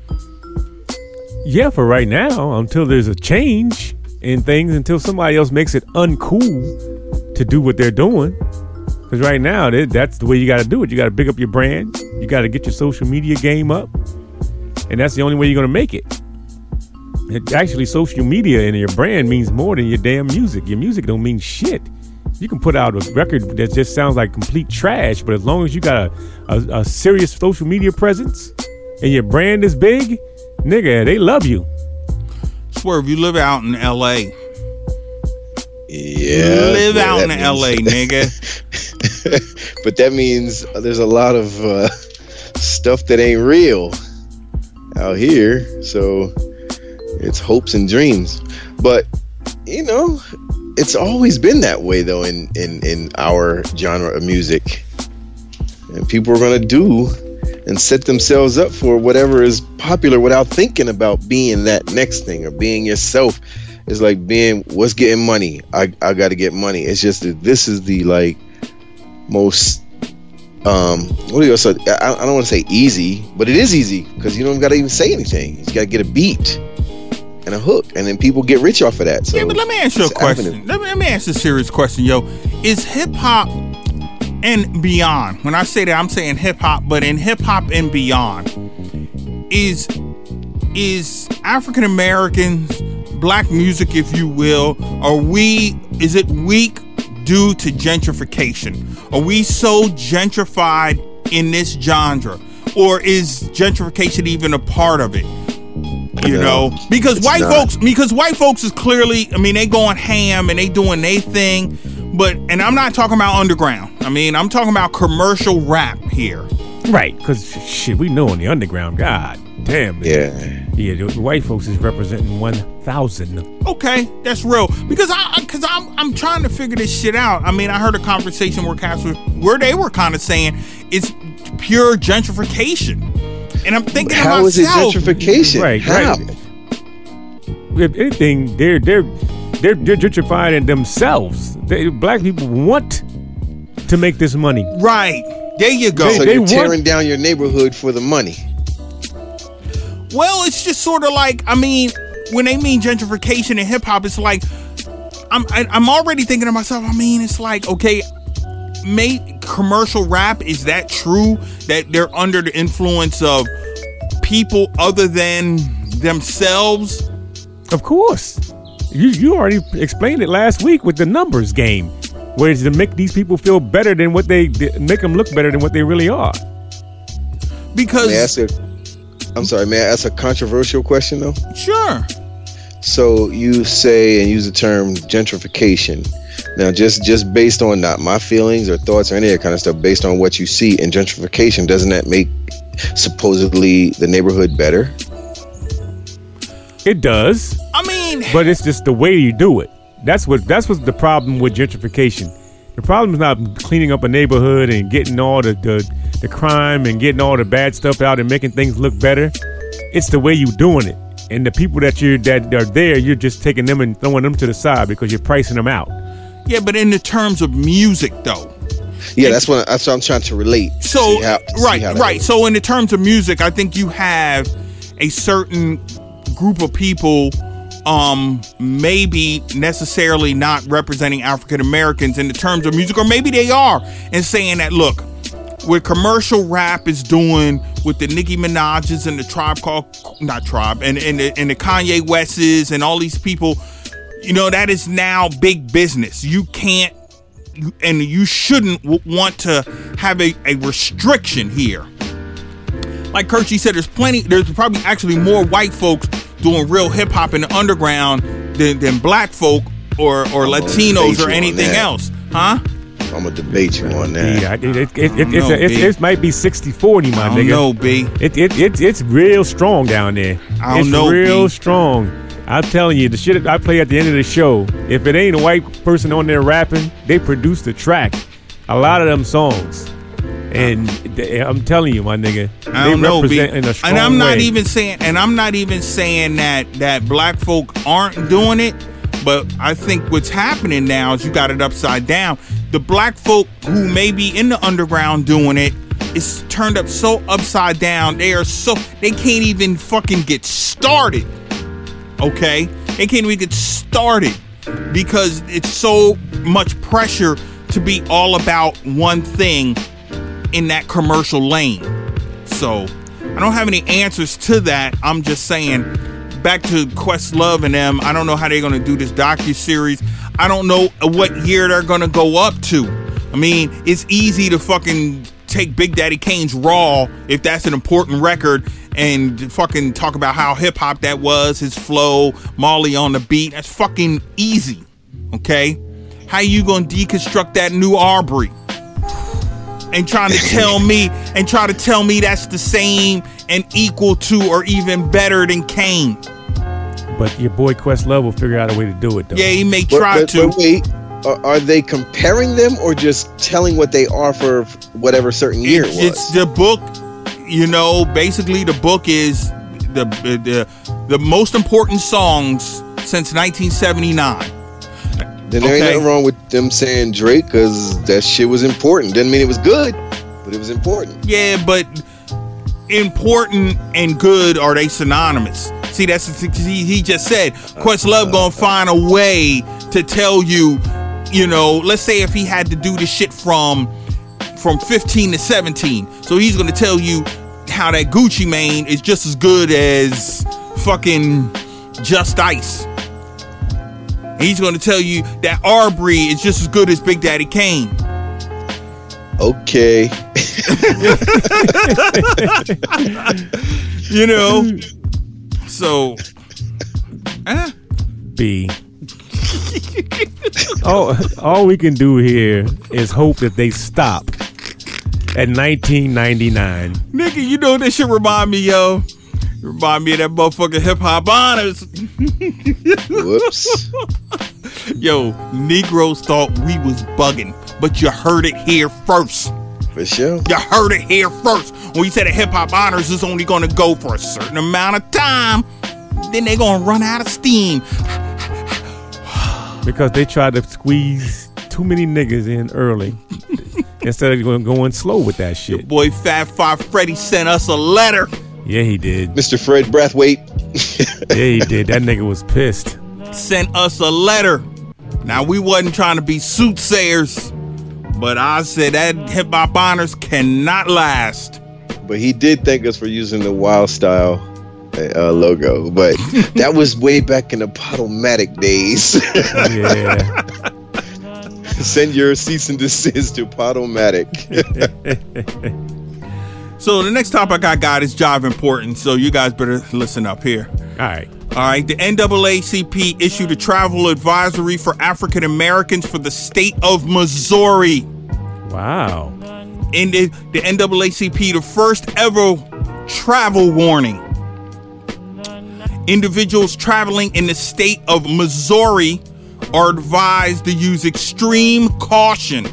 Yeah, for right now, until there's a change in things, until somebody else makes it uncool to do what they're doing. Because right now, that's the way you got to do it. You got to big up your brand. You got to get your social media game up. And that's the only way you're going to make it. Actually, social media and your brand means more than your damn music. Your music don't mean shit. You can put out a record that just sounds like complete trash, but as long as you got a serious social media presence and your brand is big, nigga, they love you. Swerve, you live out in L.A. Yeah. You live out in L.A., nigga. But that means there's a lot of stuff that ain't real out here. So it's hopes and dreams. But, you know, it's always been that way, though, in our genre of music. And people are going to do and set themselves up for whatever is popular without thinking about being that next thing or being yourself. It's like being, what's getting money? I got to get money. It's just that this is the, like, most, what do you say? I don't want to say easy, but it is easy because you don't got to even say anything. You just got to get a beat and a hook, and then people get rich off of that. So yeah, but let me ask you a question. Let me ask a serious question, yo. Is hip hop and beyond, when I say that, I'm saying hip hop, but in hip hop and beyond, is African Americans, black music, if you will, is it weak due to gentrification? Are we so gentrified in this genre, or is gentrification even a part of it? You know, because white folks is clearly, I mean, they going ham and they doing their thing, and I'm not talking about underground. I mean, I'm talking about commercial rap here. Right, because shit, we know in the underground, god damn. Yeah. Yeah, the white folks is representing 1,000. Okay, that's real. Because I'm trying to figure this shit out. I mean, I heard a conversation where they were kind of saying it's pure gentrification. And I'm thinking how to myself, is it gentrification? Right. If anything, they're gentrifying in themselves. Black people want to make this money. Right. There you go. So you're tearing down your neighborhood for the money. Well, it's just sort of like, I mean, when they mean gentrification in hip hop, it's like I'm already thinking to myself, I mean, it's like, okay, commercial rap, is that true that they're under the influence of people other than themselves? Of course. You already explained it last week with the numbers game, where it's to make these people feel better than what make them look better than what they really are. Because may I ask a controversial question though? Sure. So you say and use the term gentrification. Now, just based on not my feelings or thoughts or any of that kind of stuff, based on what you see in gentrification, doesn't that make supposedly the neighborhood better? It does. I mean, but it's just the way you do it. That's what's the problem with gentrification. The problem is not cleaning up a neighborhood and getting all the crime and getting all the bad stuff out and making things look better. It's the way you doing it. And the people that are there, you're just taking them and throwing them to the side because you're pricing them out. Yeah, but in the terms of music, though. Yeah, that's what I'm trying to relate. So, right. So in the terms of music, I think you have a certain group of people, maybe necessarily not representing African Americans in the terms of music, or maybe they are, and saying that, look, what commercial rap is doing with the Nicki Minaj's and the and the Kanye West's and all these people, you know, that is now big business. You can't, and you shouldn't want to have a restriction here. Like Kerchie said, there's probably actually more white folks doing real hip hop in the underground than black folk or Latinos or anything else, huh? I'm gonna debate you on that. Yeah, it might be 60-40, my nigga. I don't know, B. It's real strong down there. I don't know, it's real strong. I'm telling you, the shit I play at the end of the show, if it ain't a white person on there rapping, they produce the track. A lot of them songs. And I'm telling you, my nigga, I don't know, B. in a strong and I'm not way. even saying that black folk aren't doing it, but I think what's happening now is you got it upside down. The black folk who may be in the underground doing it is turned up so upside down. They can't even fucking get started. Okay? They can't even get started because it's so much pressure to be all about one thing in that commercial lane. So I don't have any answers to that. I'm just saying back to Questlove and them. I don't know how they're gonna do this docuseries. I don't know what year they're gonna go up to. I mean, it's easy to fucking take Big Daddy Kane's Raw, if that's an important record, and fucking talk about how hip hop that was, his flow, Marley on the beat. That's fucking easy. Okay? How you gonna deconstruct that New Arbery? And try to tell me that's the same and equal to or even better than Kane. But your boy Questlove will figure out a way to do it, though. Yeah, he may try to. But wait, are they comparing them or just telling what they are for whatever certain year it was? It's the book, basically the book is the most important songs since 1979. Then there ain't nothing wrong with them saying Drake, because that shit was important. Didn't mean it was good, but it was important. Yeah, but important and good, are they synonymous? See, he just said Questlove gonna find a way to tell you, let's say if he had to do the shit from 15 to 17, so he's gonna tell you how that Gucci Mane is just as good as fucking Just Ice. He's going to tell you that Arbery is just as good as Big Daddy Kane. Okay. So. B. All we can do here is hope that they stop at 1999. Nigga, this shit remind me, yo. Remind me of that motherfucking Hip Hop Honors. Whoops. Yo, Negroes thought we was bugging, but you heard it here first. For sure. You heard it here first. When we said the Hip Hop Honors is only going to go for a certain amount of time, then they're going to run out of steam. Because they tried to squeeze too many niggas in early instead of going slow with that shit. Your boy Fat Five Freddy sent us a letter. Yeah, he did. Mr. Fred Brathwaite. Yeah, he did. That nigga was pissed. Sent us a letter. Now, we wasn't trying to be soothsayers, but I said that Hip Hop Honors cannot last. But he did thank us for using the Wild Style logo. But that was way back in the Podomatic days. Yeah. Send your cease and desist to Podomatic. So the next topic I got is job important, so you guys better listen up here. All right. The NAACP issued a travel advisory for African Americans for the state of Missouri. Wow. And the NAACP, the first ever travel warning. Individuals traveling in the state of Missouri are advised to use extreme caution.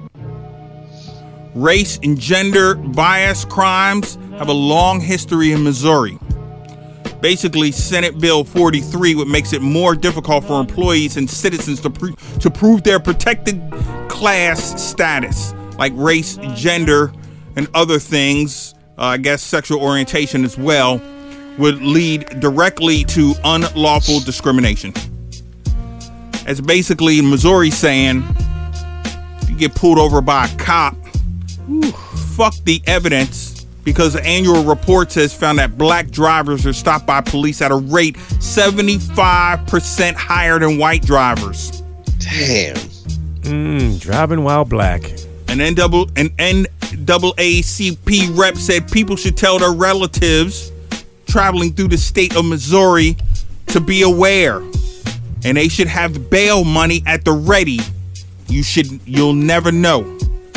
Race and gender bias crimes have a long history in Missouri. Basically, Senate Bill 43, what makes it more difficult for employees and citizens to prove their protected class status, like race, gender, and other things, I guess sexual orientation as well, would lead directly to unlawful discrimination. It's basically Missouri saying, if you get pulled over by a cop, fuck the evidence, because the annual report says found that black drivers are stopped by police at a rate 75% higher than white drivers. Damn. Driving while black. An NAACP rep said people should tell their relatives traveling through the state of Missouri to be aware, and they should have bail money at the ready. You'll never know.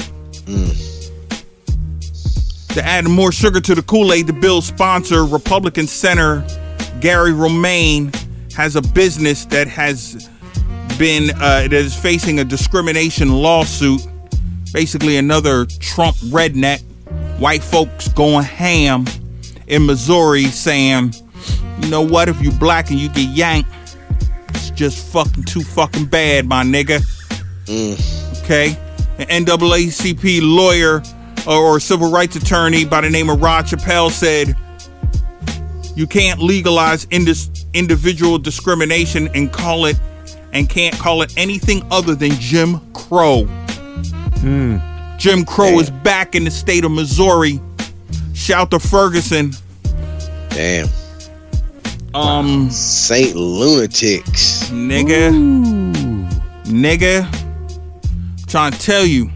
To add more sugar to the Kool-Aid, the bill's sponsor, Republican Senator Gary Romaine, has a business that has been that is facing a discrimination lawsuit. Basically, another Trump redneck, white folks going ham in Missouri, saying, you know what? If you black and you get yanked, it's just fucking too fucking bad, my nigga. Okay, an NAACP lawyer or civil rights attorney by the name of Rod Chappelle said, you can't legalize individual discrimination and can't call it anything other than Jim Crow. Jim Crow is back in the state of Missouri. Shout to Ferguson. Damn. Saint Lunatics. Nigga. Trying to tell you,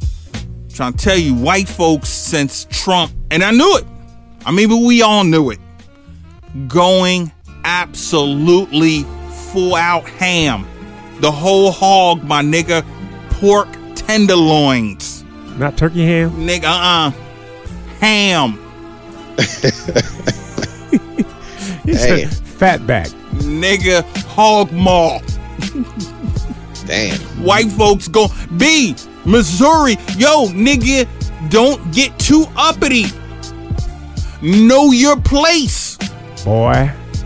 white folks since Trump, and I knew it. I mean, but we all knew it. Going absolutely full out ham. The whole hog, my nigga. Pork tenderloins. Not turkey ham? Nigga, ham. Damn. Fatback. Nigga, hog maw. Damn. White folks go, B, Missouri, yo, nigga, don't get too uppity. Know your place. Boy.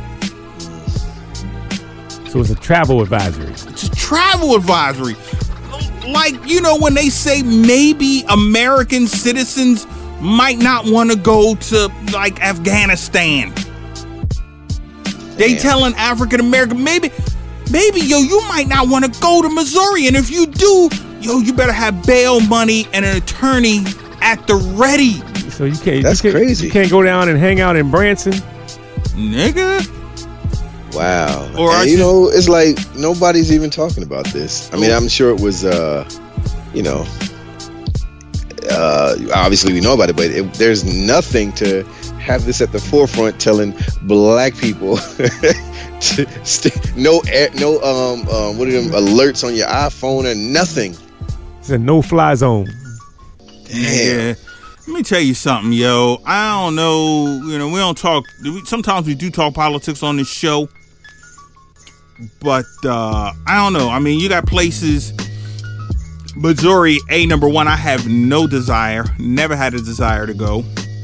So it's a travel advisory. It's a travel advisory. Like, you know, when they say maybe American citizens might not want to go to, like, Afghanistan. They telling African American, maybe, yo, you might not want to go to Missouri. And if you do, yo, you better have bail money and an attorney at the ready. So you can't. That's crazy. You can't go down and hang out in Branson, nigga. Wow. Or and, you know, it's like nobody's even talking about this. I mean, I'm sure it was, you know, obviously we know about it, but there's nothing to have this at the forefront telling black people to no what are them alerts on your iPhone or nothing. It's a no-fly zone. Yeah. Let me tell you something, yo. I don't know. You know, we don't talk. Sometimes we do talk politics on this show. But I don't know. I mean, you got places. Missouri, number one, I have no desire. Never had a desire to go.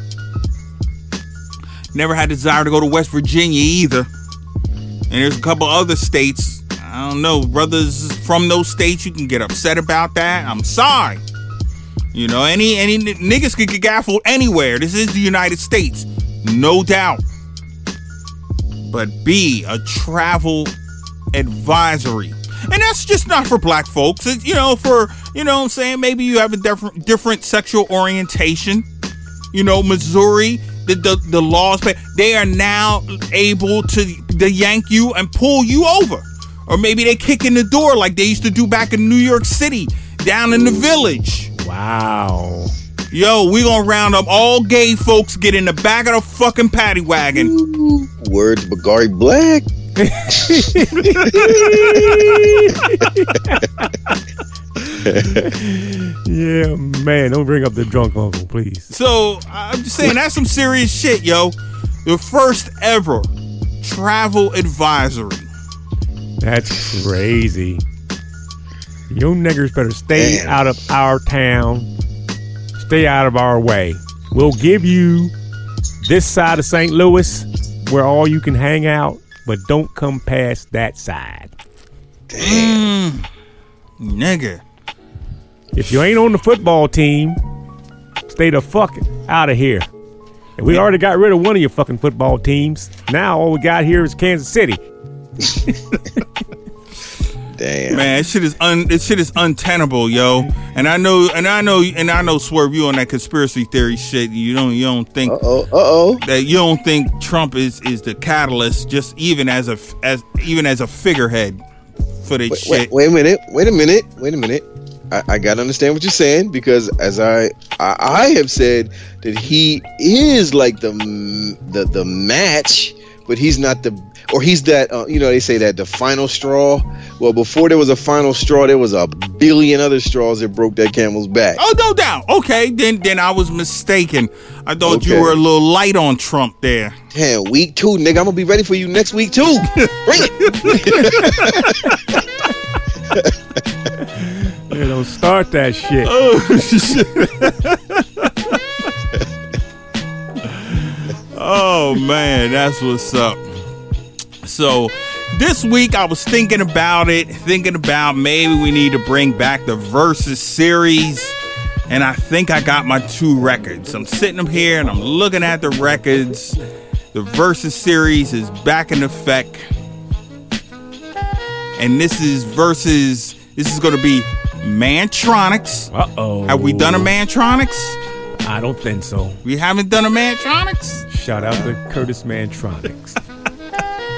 Never had a desire to go to West Virginia either. And there's a couple other states. I don't know. Brothers from those states, you can get upset about that. I'm sorry. You know, any niggas could get gaffled anywhere. This is the United States. No doubt. But B, a travel advisory. And that's just not for black folks. It's, you know, for, you know what I'm saying, maybe you have a different sexual orientation. You know, Missouri, the laws, they are now able to yank you and pull you over. Or maybe they kick in the door like they used to do back in New York City, down in the Village. Wow. Yo, we gonna round up all gay folks, get in the back of the fucking paddy wagon. Ooh, words Bagari Black. Yeah, man, don't bring up the drunk uncle, please. So, I'm just saying, that's some serious shit, yo. The first ever travel advisory. That's crazy. You niggers better stay out of our town. Stay out of our way. We'll give you this side of St. Louis where all you can hang out, but don't come past that side. Damn. Nigga. If you ain't on the football team, stay the fuck out of here. And we already got rid of one of your fucking football teams. Now all we got here is Kansas City. Damn. Man, this shit is untenable, yo. And I know Swerve, you on that conspiracy theory shit. You don't think that you don't think Trump is the catalyst, just even as a figurehead for this shit. Wait a minute. I gotta understand what you're saying, because as I have said that he is like the match, but he's not he's that you know, they say that the final straw. Well, before there was a final straw, there was a billion other straws that broke that camel's back. Oh, no doubt. Okay, then I was mistaken. I thought you were a little light on Trump there. Damn, week 2, nigga. I'm gonna be ready for you next week too. Bring it. Yeah, don't start that shit. Oh man, that's what's up. So this week I was thinking about maybe we need to bring back the Versus series, and I think I got my 2 records. I'm sitting up here and I'm looking at the records. The Versus series is back in effect, and this is going to be Mantronics. Uh-oh. Have we done a Mantronics? I don't think so. We haven't done a Mantronics? Shout out to Curtis Mantronics.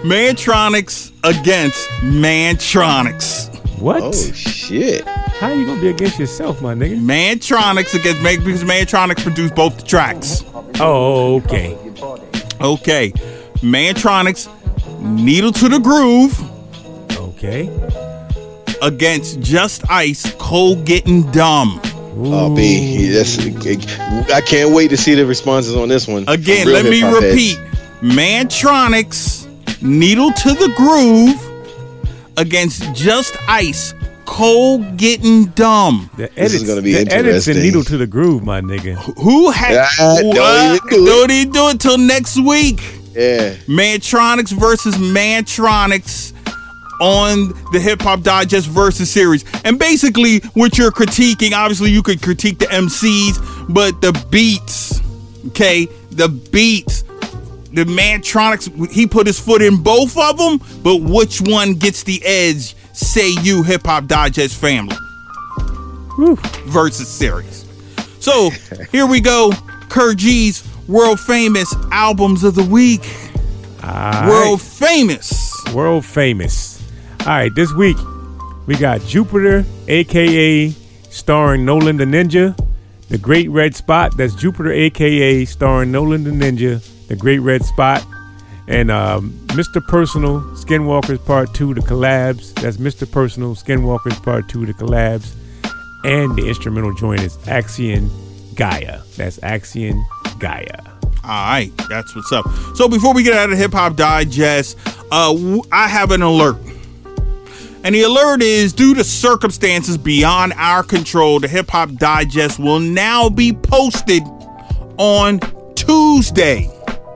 Mantronics against Mantronics. What? Oh shit! How you gonna be against yourself, my nigga? Mantronics against because Mantronics produced both the tracks. Oh, okay. Okay, Mantronics, Needle to the Groove. Okay. Against Just Ice, Cold Getting Dumb. Oh, B, I can't wait to see the responses on this one. Again, let me repeat. Mantronics, Needle to the Groove against Just Ice, Cold Getting Dumb. This is going to be interesting. Edits and Needle to the Groove, my nigga. Who had... Don't even do it till next week. Yeah. Mantronics versus Mantronics on the Hip Hop Digest Versus series. And basically, what you're critiquing, obviously you could critique the MCs, but the beats, okay? The beats. The Mantronics, he put his foot in both of them, but which one gets the edge, say you, Hip Hop Digest family? Versus series. So, here we go. Kurt G's World Famous Albums of the Week. World Famous. World Famous. All right, this week we got Jupiter, a.k.a. starring Nolan the Ninja, The Great Red Spot. That's Jupiter, a.k.a. starring Nolan the Ninja, The Great Red Spot. And Mr. Personal, Skinwalkers Part 2, The Collabs. That's Mr. Personal, Skinwalkers Part 2, The Collabs. And the instrumental joint is Axion Gaia. That's Axion Gaia. All right, that's what's up. So before we get out of Hip Hop Digest, I have an alert. And the alert is, due to circumstances beyond our control, the Hip Hop Digest will now be posted on Tuesday.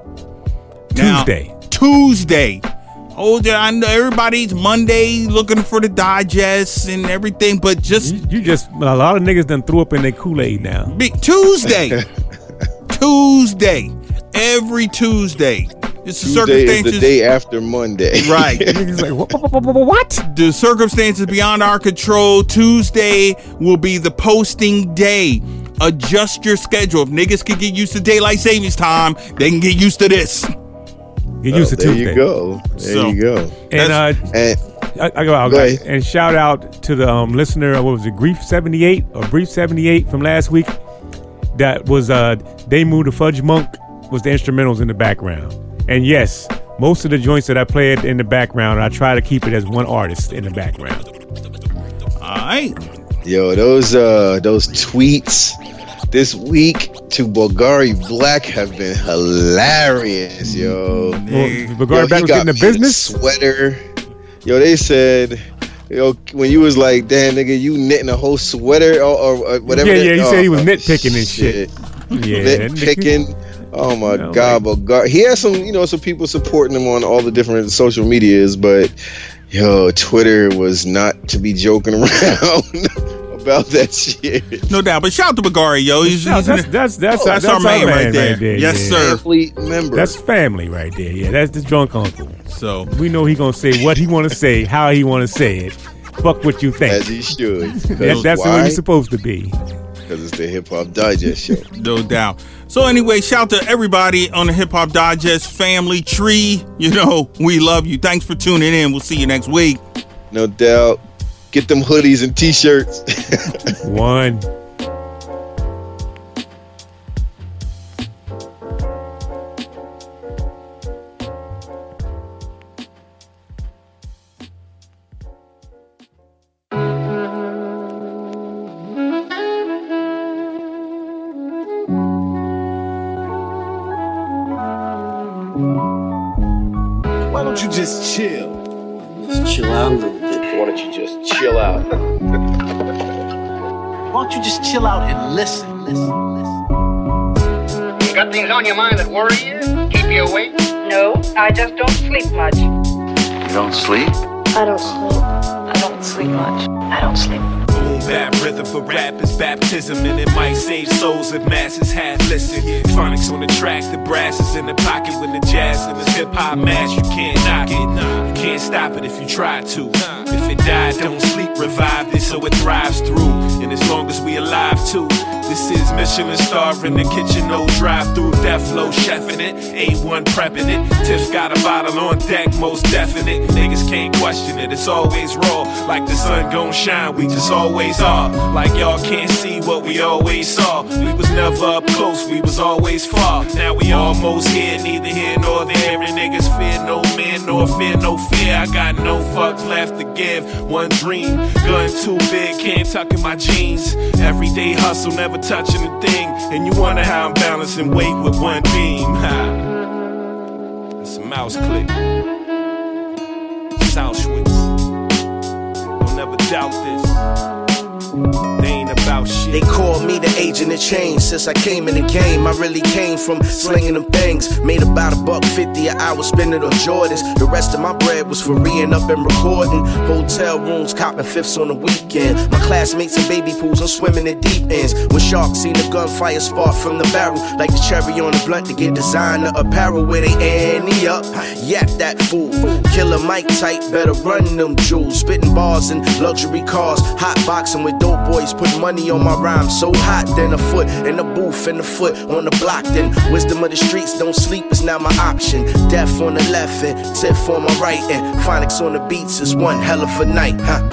Tuesday. Oh, I know everybody's Monday looking for the digest and everything, but just... a lot of niggas done threw up in their Kool-Aid now. Tuesday. Tuesday. Every Tuesday. It's the circumstances. Is the day after Monday. Right. Niggas like, what? The circumstances beyond our control. Tuesday will be the posting day. Adjust your schedule. If niggas can get used to daylight savings time, they can get used to this. Get used to Tuesday. There you go. There you go. And go ahead. And shout out to the listener. What was it? Brief 78 from last week. That was They Moved the Fudge Monk was the instrumentals in the background. And yes, most of the joints that I played in the background, I try to keep it as one artist in the background. All right. Yo, those tweets this week to Bulgari Black have been hilarious, yo. Bulgari Black was getting the business sweater. Yo, they said, yo, when you was like, damn, nigga, you knitting a whole sweater or whatever. Yeah, he said he was nitpicking and shit. Yeah, nitpicking. Oh my God, Bulgari. He has some people supporting him on all the different social medias, but yo, Twitter was not to be joking around about that shit. No doubt, but shout out to Bulgari, yo. That's our man right there. Yes, sir. Family member. That's family right there. Yeah, that's the drunk uncle. So we know he gonna say what he want to say, how he want to say it. Fuck what you think. As he should. That's where he's supposed to be. Because it's the Hip Hop Digest show. No doubt. So anyway, shout to everybody on the Hip Hop Digest family tree. You know, we love you. Thanks for tuning in. We'll see you next week. No doubt. Get them hoodies and t-shirts. One. Why don't you just chill? Just chill out a little bit. Why don't you just chill out? Why don't you just chill out and listen? You got things on your mind that worry you? Keep you awake? No, I just don't sleep much. You don't sleep? I don't sleep. I don't sleep much. I don't sleep. Boom bap rhythm for rap is baptism, and it might save souls if masses half listen. Phonics on the track, the brass is in the pocket when the jazz in this hip hop mash. You can't knock it, you can't stop it if you try to. If it died, don't sleep, revive it so it thrives through. And as long as we alive too, This is Michelin star in the kitchen, no drive-through, death flow chefing it, A1 prepping it. Tiff got a bottle on deck, most definite. Niggas can't question it, it's always raw. Like the sun gon' shine, we just always are. Like y'all can't see what we always saw. We was never up close, we was always far. Now we almost here, neither here nor there. And niggas fear no man nor fear no fear. I got no fucks left to give. One dream, gun too big, can't tuck in my jeans. Everyday hustle, never touching a thing. And you wonder how I'm balancing weight with one beam. It's a mouse click. Southwich. Don't never doubt this. They ain't about shit. They call me the agent of change. Since I came in the game, I really came from slinging them things. Made about $1.50 an hour, spending on Jordans. The rest of my bread was for re-ing up and recording. Hotel rooms, copping fifths on the weekend. My classmates in baby pools, I'm swimming in deep ends. When sharks seen the gunfire spark from the barrel, like the cherry on the blunt to get designer apparel where they ante up. Yap that fool. Killer Mike type, better run them jewels. Spitting bars in luxury cars, hot boxing with dope boys, put money on my rhymes. So hot, then a foot in the booth and a foot on the block. Then wisdom of the streets, don't sleep is now my option. Death on the left and Tiff on my right, and phonics on the beats is one hell of a night, huh?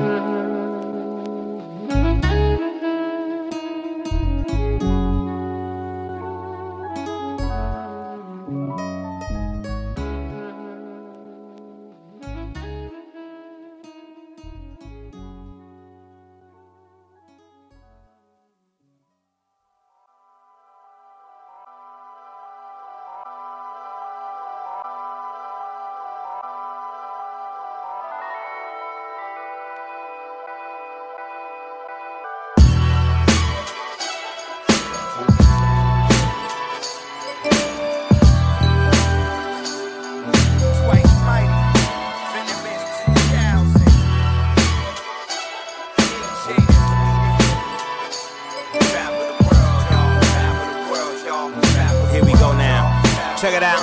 Check it out.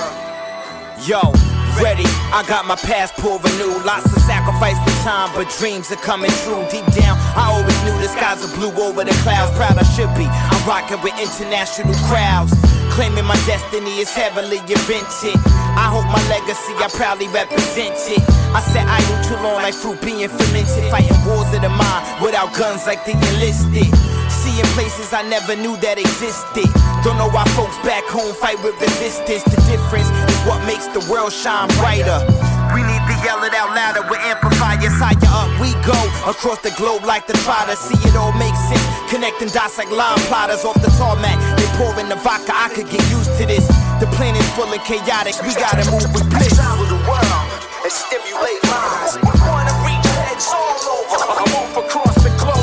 Yo, ready, I got my passport renewed. Lots of sacrifice for time, but dreams are coming true. Deep down, I always knew the skies are blue over the clouds. Proud I should be, I'm rocking with international crowds. Claiming my destiny is heavily invented. I hope my legacy, I proudly represent it. I sat idle too long like fruit being fermented. Fighting wars of the mind without guns like the enlisted. Seeing places I never knew that existed. Don't know why folks back home fight with resistance. The difference is what makes the world shine brighter. We need to yell it out louder with amplifiers. Higher up we go, across the globe like the trotter. See it all make sense, connecting dots like line plotters. Off the tarmac, they pouring the vodka, I could get used to this. The planet's full and chaotic, we gotta move with bliss. Travel the world and stimulate minds. We wanna reach heads all over. I move across the globe.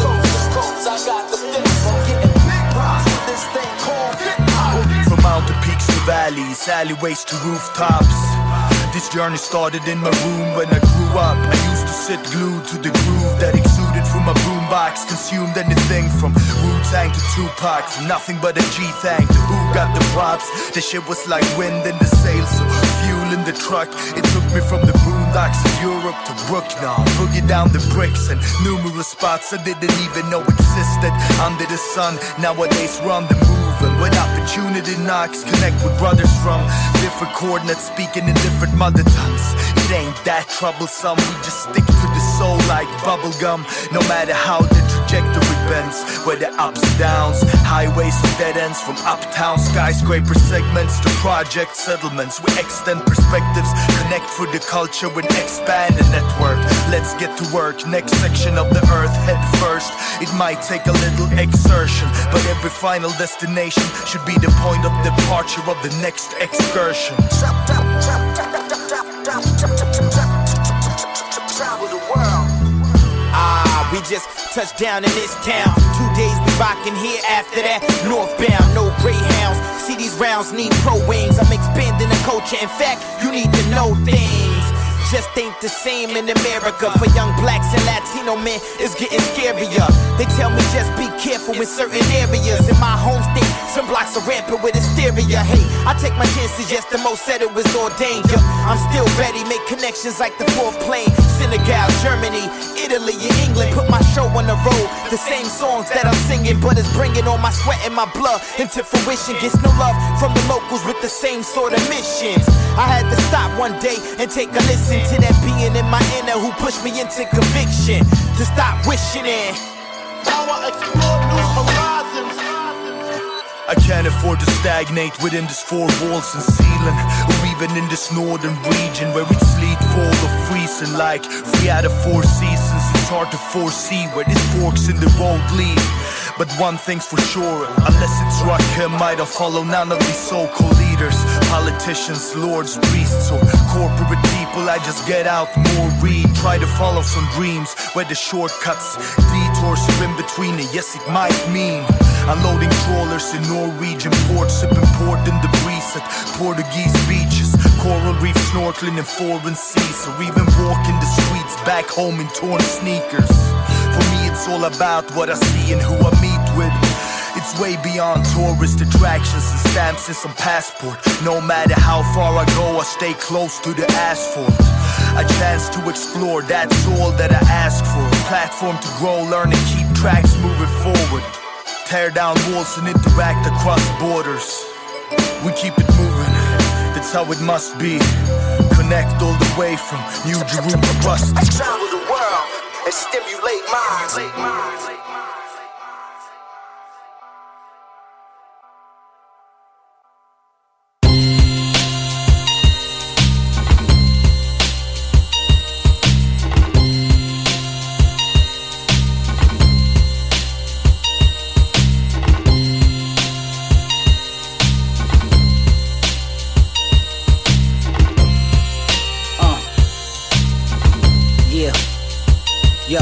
I got the fix. I'm getting big props with this thing called hip-hop. From mountain peaks to valleys, alleyways to rooftops. This journey started in my room when I grew up. I used to sit glued to the groove that exuded from my boombox. Consumed anything from Wu-Tang to Tupac. From nothing but a G-Thang to who got the props. The shit was like wind in the sails, so fuel in the truck. It took me from the boondocks of Europe to Brooklyn. Boogie down the bricks and numerous spots I didn't even know existed under the sun. Nowadays run the move, and when opportunity knocks, connect with brothers from different coordinates, speaking in different mother tongues. It ain't that troublesome, we just stick to the soul like bubblegum. No matter how the trajectory bends, whether ups and downs, highways and dead ends. From uptown skyscraper segments to project settlements, we extend perspectives, connect through the culture and expand the network. Let's get to work, next section of the earth, head first. It might take a little exertion, but every final destination should be the point of departure of the next excursion. Travel the world. We just touched down in this town. 2 days we rockin' here, after that northbound, no greyhounds. See these rounds need pro wings. I'm expanding the culture, in fact, you need to know things. Just ain't ain't the same in America. For young blacks and Latino men, it's getting scarier. They tell me just be careful in certain areas. In my home state, some blocks are rampant with hysteria. Hey, I take my chances, yes, the most said it was ordained. Yo, I'm still ready, make connections like the 4th plane. Senegal, Germany, Italy, and England. Put my show on the road. The same songs that I'm singing, but it's bringing all my sweat and my blood into fruition. Gets no love from the locals with the same sort of missions. I had to stop one day and take a listen to that being in my inner who pushed me into conviction. To stop wishing in. Now I explore new horizons. I can't afford to stagnate within this 4 walls and ceiling, or even in this northern region where it's sleet, fall, or freezing. Like 3 out of 4 seasons, it's hard to foresee where these forks in the road lead. But one thing's for sure, unless it's Rakim, I don't follow none of these so-called leaders, politicians, lords, priests, or corporate people. I just get out, more read, try to follow some dreams where the shortcuts, detours in between, and yes, it might mean unloading trawlers in Norwegian ports, sipping port in debris at Portuguese beaches, coral reef snorkeling in foreign seas, or even walking the streets back home in torn sneakers. For me, it's all about what I see and who I meet with. It's way beyond tourist attractions and stamps and some passport. No matter how far I go, I stay close to the asphalt. A chance to explore, that's all that I ask for. A platform to grow, learn, and keep tracks moving forward. Tear down walls and interact across borders. We keep it moving, that's how it must be. Connect all the way from New Jerusalem to Rusty. I travel the world and stimulate minds. Yo,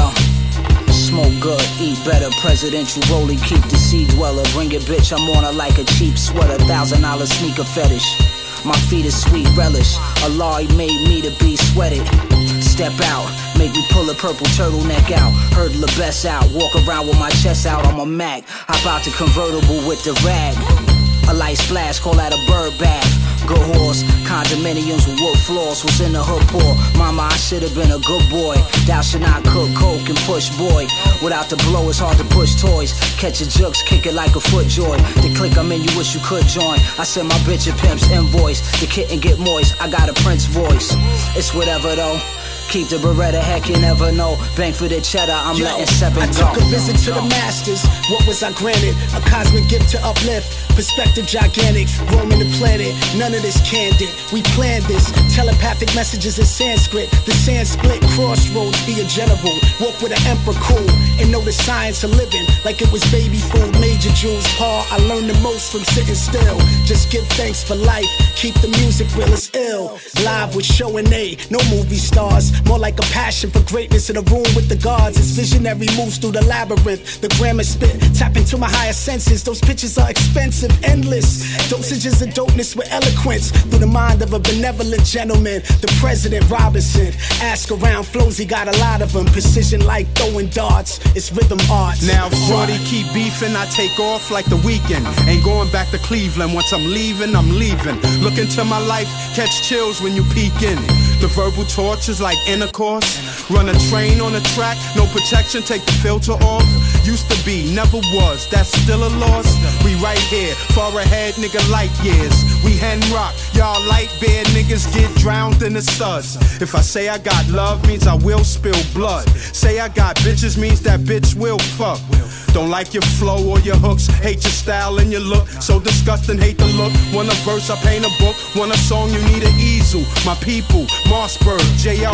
smoke good, eat better, presidential rollie, keep the seed dweller. Bring it, bitch, I'm on her like a cheap sweater, $1,000 sneaker fetish. My feet is sweet relish, Allah made me to be sweated. Step out, make me pull a purple turtleneck out. Heard the best out, walk around with my chest out, I'm a Mac. Hop out the convertible with the rag. A light splash, call that a bird bath. Good horse, condominiums with wood floors. Was in the hood poor. Mama, I should have been a good boy. Thou should not cook coke and push boy. Without the blow, it's hard to push toys. Catch a jukes, kick it like a foot joy. The click I'm in, you wish you could join. I send my bitch a pimp's invoice. The kitten get moist, I got a Prince voice. It's whatever though. Keep the Beretta, heck you never know. Bank for the cheddar, I'm letting 7 go. I took a visit to the masters. What was I granted? A cosmic gift to uplift. Perspective gigantic, roaming the planet. None of this candid. We planned this. Telepathic messages in Sanskrit. The sand split crossroads. Be a general. Walk with an emperor cool. And know the science of living like it was baby food. Major Jules Paul. I learned the most from sitting still. Just give thanks for life. Keep the music real as ill. Live with Show and A. No movie stars. More like a passion for greatness in a room with the gods. It's visionary moves through the labyrinth. The grammar spit, tap into my higher senses. Those pictures are expensive, endless. Dosages of dopeness with eloquence. Through the mind of a benevolent gentleman. The President Robinson. Ask around flows, he got a lot of them. Precision like throwing darts. It's rhythm arts. Now if shorty keep beefing, I take off like the weekend. Ain't going back to Cleveland. Once I'm leaving, I'm leaving. Look into my life, catch chills when you peek in. The verbal torch is like intercourse. Run a train on a track, no protection, take the filter off. Used to be, never was, that's still a loss. We right here, far ahead, nigga, light years. We hen rock, y'all light bear niggas get drowned in the suds. If I say I got love, means I will spill blood. Say I got bitches, means that bitch will fuck. Don't like your flow or your hooks, hate your style and your look. So disgusting, hate the look. Want a verse, I paint a book. Want a song, you need an easel. My people, Mossberg, JR,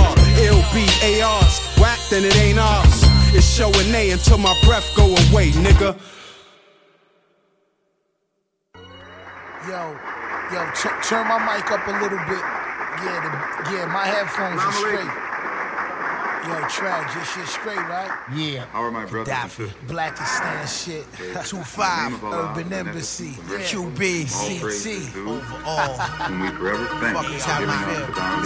LB, ARs. Whack, then it ain't ours. It's Show and A until my breath go away, nigga. Yo, turn my mic up a little bit. Yeah, my headphones are straight. Yo, Trash, this shit straight, right? Yeah. How are my brothers? Blackistan shit. 2-5, Urban Embassy, QB, CT, overall. Whom we forever thank. Fuckers how we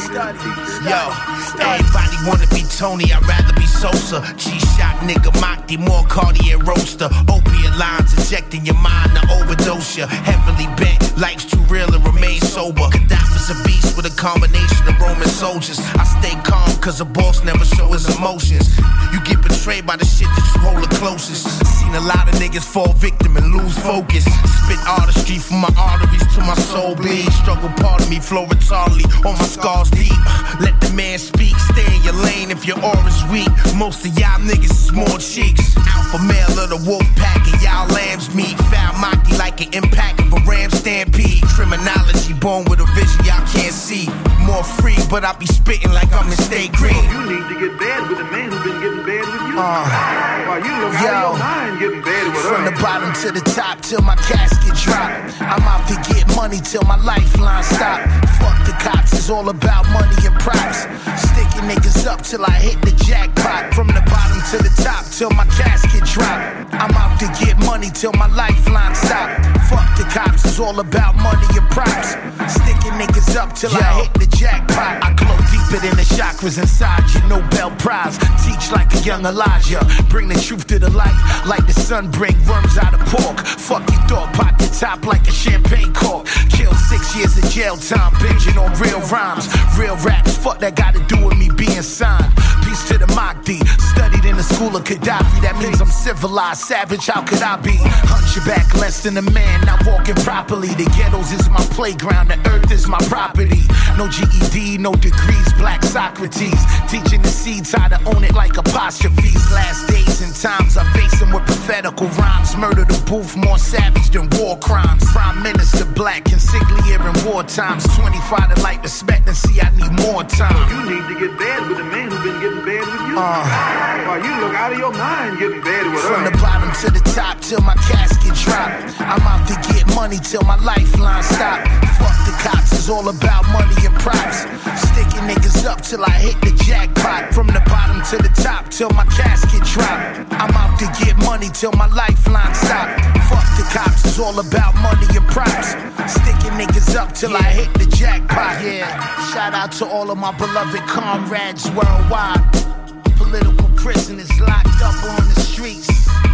feel. Yo, everybody wanna be Tony, I'd rather be Sosa. G-Shock nigga, Mockty, more Cartier roaster. Opiate lines injecting your mind to overdose ya. Heavily bent, life's too real and remain sober. Gaddafi's a beast with a combination of Roman soldiers. I stay calm cause a boss never show his emotions. You get betrayed by the shit that you hold the closest. Seen a lot of niggas fall victim and lose focus. Spit artistry from my arteries to my soul bleed. Struggle part of me flow retardedly on my scars deep. Let the man speak, stay in your lane if your aura's weak. Most of y'all niggas is more cheeks. Alpha male of the wolf pack and y'all lambs meat. Foul mocky like an impact of a ram stampede. Criminology born with a vision y'all can't see. More free, but I be spitting like I'm in State Green. You need to get bad with a man who's been getting bad with you. While you look out of your mind getting bad with From the bottom to the top till my casket drop. I'm out to get money till my lifeline stop. Fuck the cops, it's all about money and props. Sticking niggas up till I hit the jackpot. From the bottom to the top till my casket drop. I'm out to get money till my lifeline stop. Fuck the cops, it's all about money and props. Sticking niggas up till I hit the jackpot. I glow deeper than the chakras inside your Nobel Prize. Teach like a young Elijah. Bring the truth to the light like the sun bring worms out of pork. Fuck you thought, pop the top like a champagne cork. Killed 6 years of jail time, binging on real rhymes. Real raps, fuck that got to do with me being signed. Peace to the Mahdi, studied in the school of Gaddafi. That means I'm civilized, savage, how could I be? Hunchback, less than a man, not walking properly. The ghettos is my playground, the earth is my property. No GED, no degrees, black Socrates. Teaching the seeds how to own it like apostrophes. Last days and times I face them with prophetical rhymes. Murder the booth, more savage than war crimes. Prime Minister black, consigliere in war times. 25 to light respect and see I need more time. You need to get bad with a man who's been getting bad with you. While you look out of your mind getting bad with From the bottom to the top till my casket drop. I'm out to get money till my lifeline stop. Fuck the cops, it's all about money and props. Sticking niggas up till I hit the jackpot. From the bottom to the top till my casket drop. I'm out to get money till my lifeline stop. Fuck the cops, it's all about money and props. Sticking niggas up till I hit the jackpot. Yeah, shout out to all of my beloved comrades worldwide. Political prisoners locked up on the streets.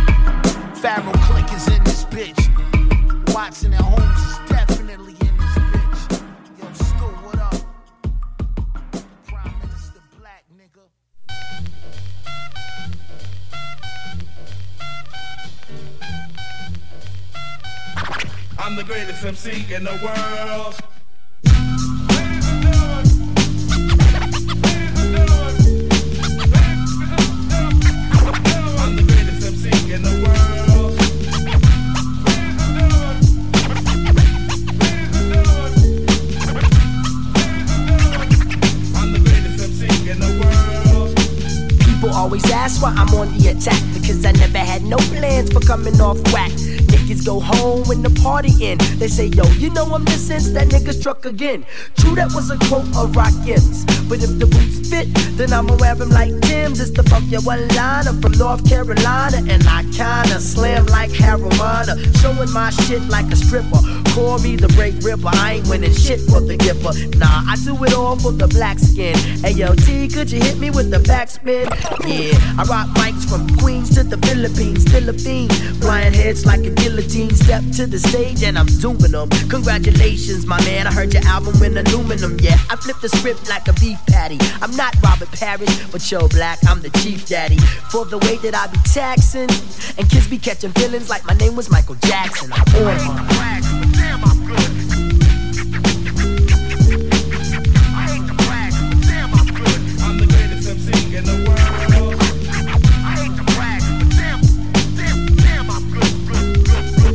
Pharaoh Click is in this bitch. Watson and Holmes is definitely in this bitch. Yo, Stu, what up? Prime Minister Black, nigga. I'm the greatest MC in the world. I'm the greatest MC in the world. Always ask why I'm on the attack, because I never had no plans for coming off whack. Niggas go home when the party end. They say, yo, you know I'm the sense that nigga struck again. True, that was a quote of Rakim. But if the boots fit, then I'ma wear them like Tim's. It's the funky one line. I'm from North Carolina, and I kinda slam like Haramana. Showing my shit like a stripper. Call me the break ripper. I ain't winning shit for the gipper. Nah, I do it all for the black skin. Hey, yo, T, could you hit me with the backspin? Yeah, I rock mics from Queens to the Philippines. Still a fiend, flying heads like a guillotine. Step to the stage and I'm doing them. Congratulations, my man, I heard your album in aluminum. Yeah, I flip the script like a beef patty. I'm not Robert Parrish, but yo, Black, I'm the chief daddy. For the way that I be taxing, and kids be catching feelings like my name was Michael Jackson. I'm on one. Damn, I'm good. I hate to brag, but damn, I'm good. I'm the greatest MC in the world. I hate to brag, but damn, I'm good.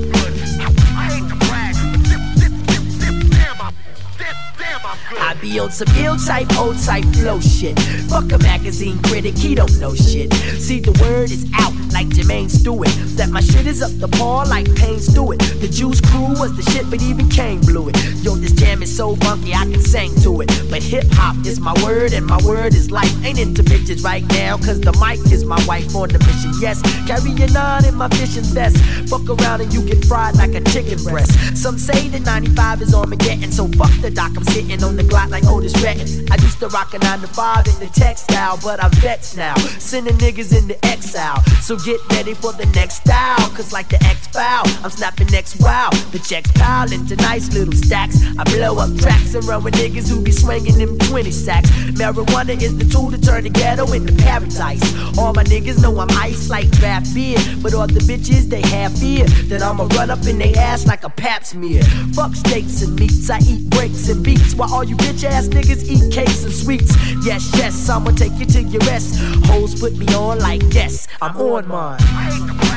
I hate to brag, but damn, I'm good. I be on some ill type, old type flow shit. Fuck a magazine critic, he don't know shit. See, the word is out like Jermaine Stewart, that my shit is up the par like Payne Stewart. The Juice Crew was the shit, but even Kane blew it. Yo, this jam is so funky I can sing to it. But hip hop is my word and my word is life. Ain't into bitches right now, cause the mic is my wife on the mission. Yes, carrying on in my vision's best. Fuck around and you get fried like a chicken breast. Some say that 95 is Armageddon, so fuck the doc, I'm sitting on the Glock like Otis Redding. I used to rock a 9 to 5 in the textile, but I'm vexed now, sending niggas into exile. So get ready for the next style, cause like the X-File, I'm snapping next wow. The checks pile into nice little stacks. I blow up tracks and run with niggas who be swinging them 20 sacks. Marijuana is the tool to turn the ghetto into paradise. All my niggas know I'm ice like draft beer, but all the bitches they have fear that I'ma run up in they ass like a pap smear. Fuck steaks and meats, I eat breaks and beats, while all you bitch ass niggas eat cakes and sweets. Yes, yes, I'ma take you to your rest. Hoes put me on like yes, I'm on mine.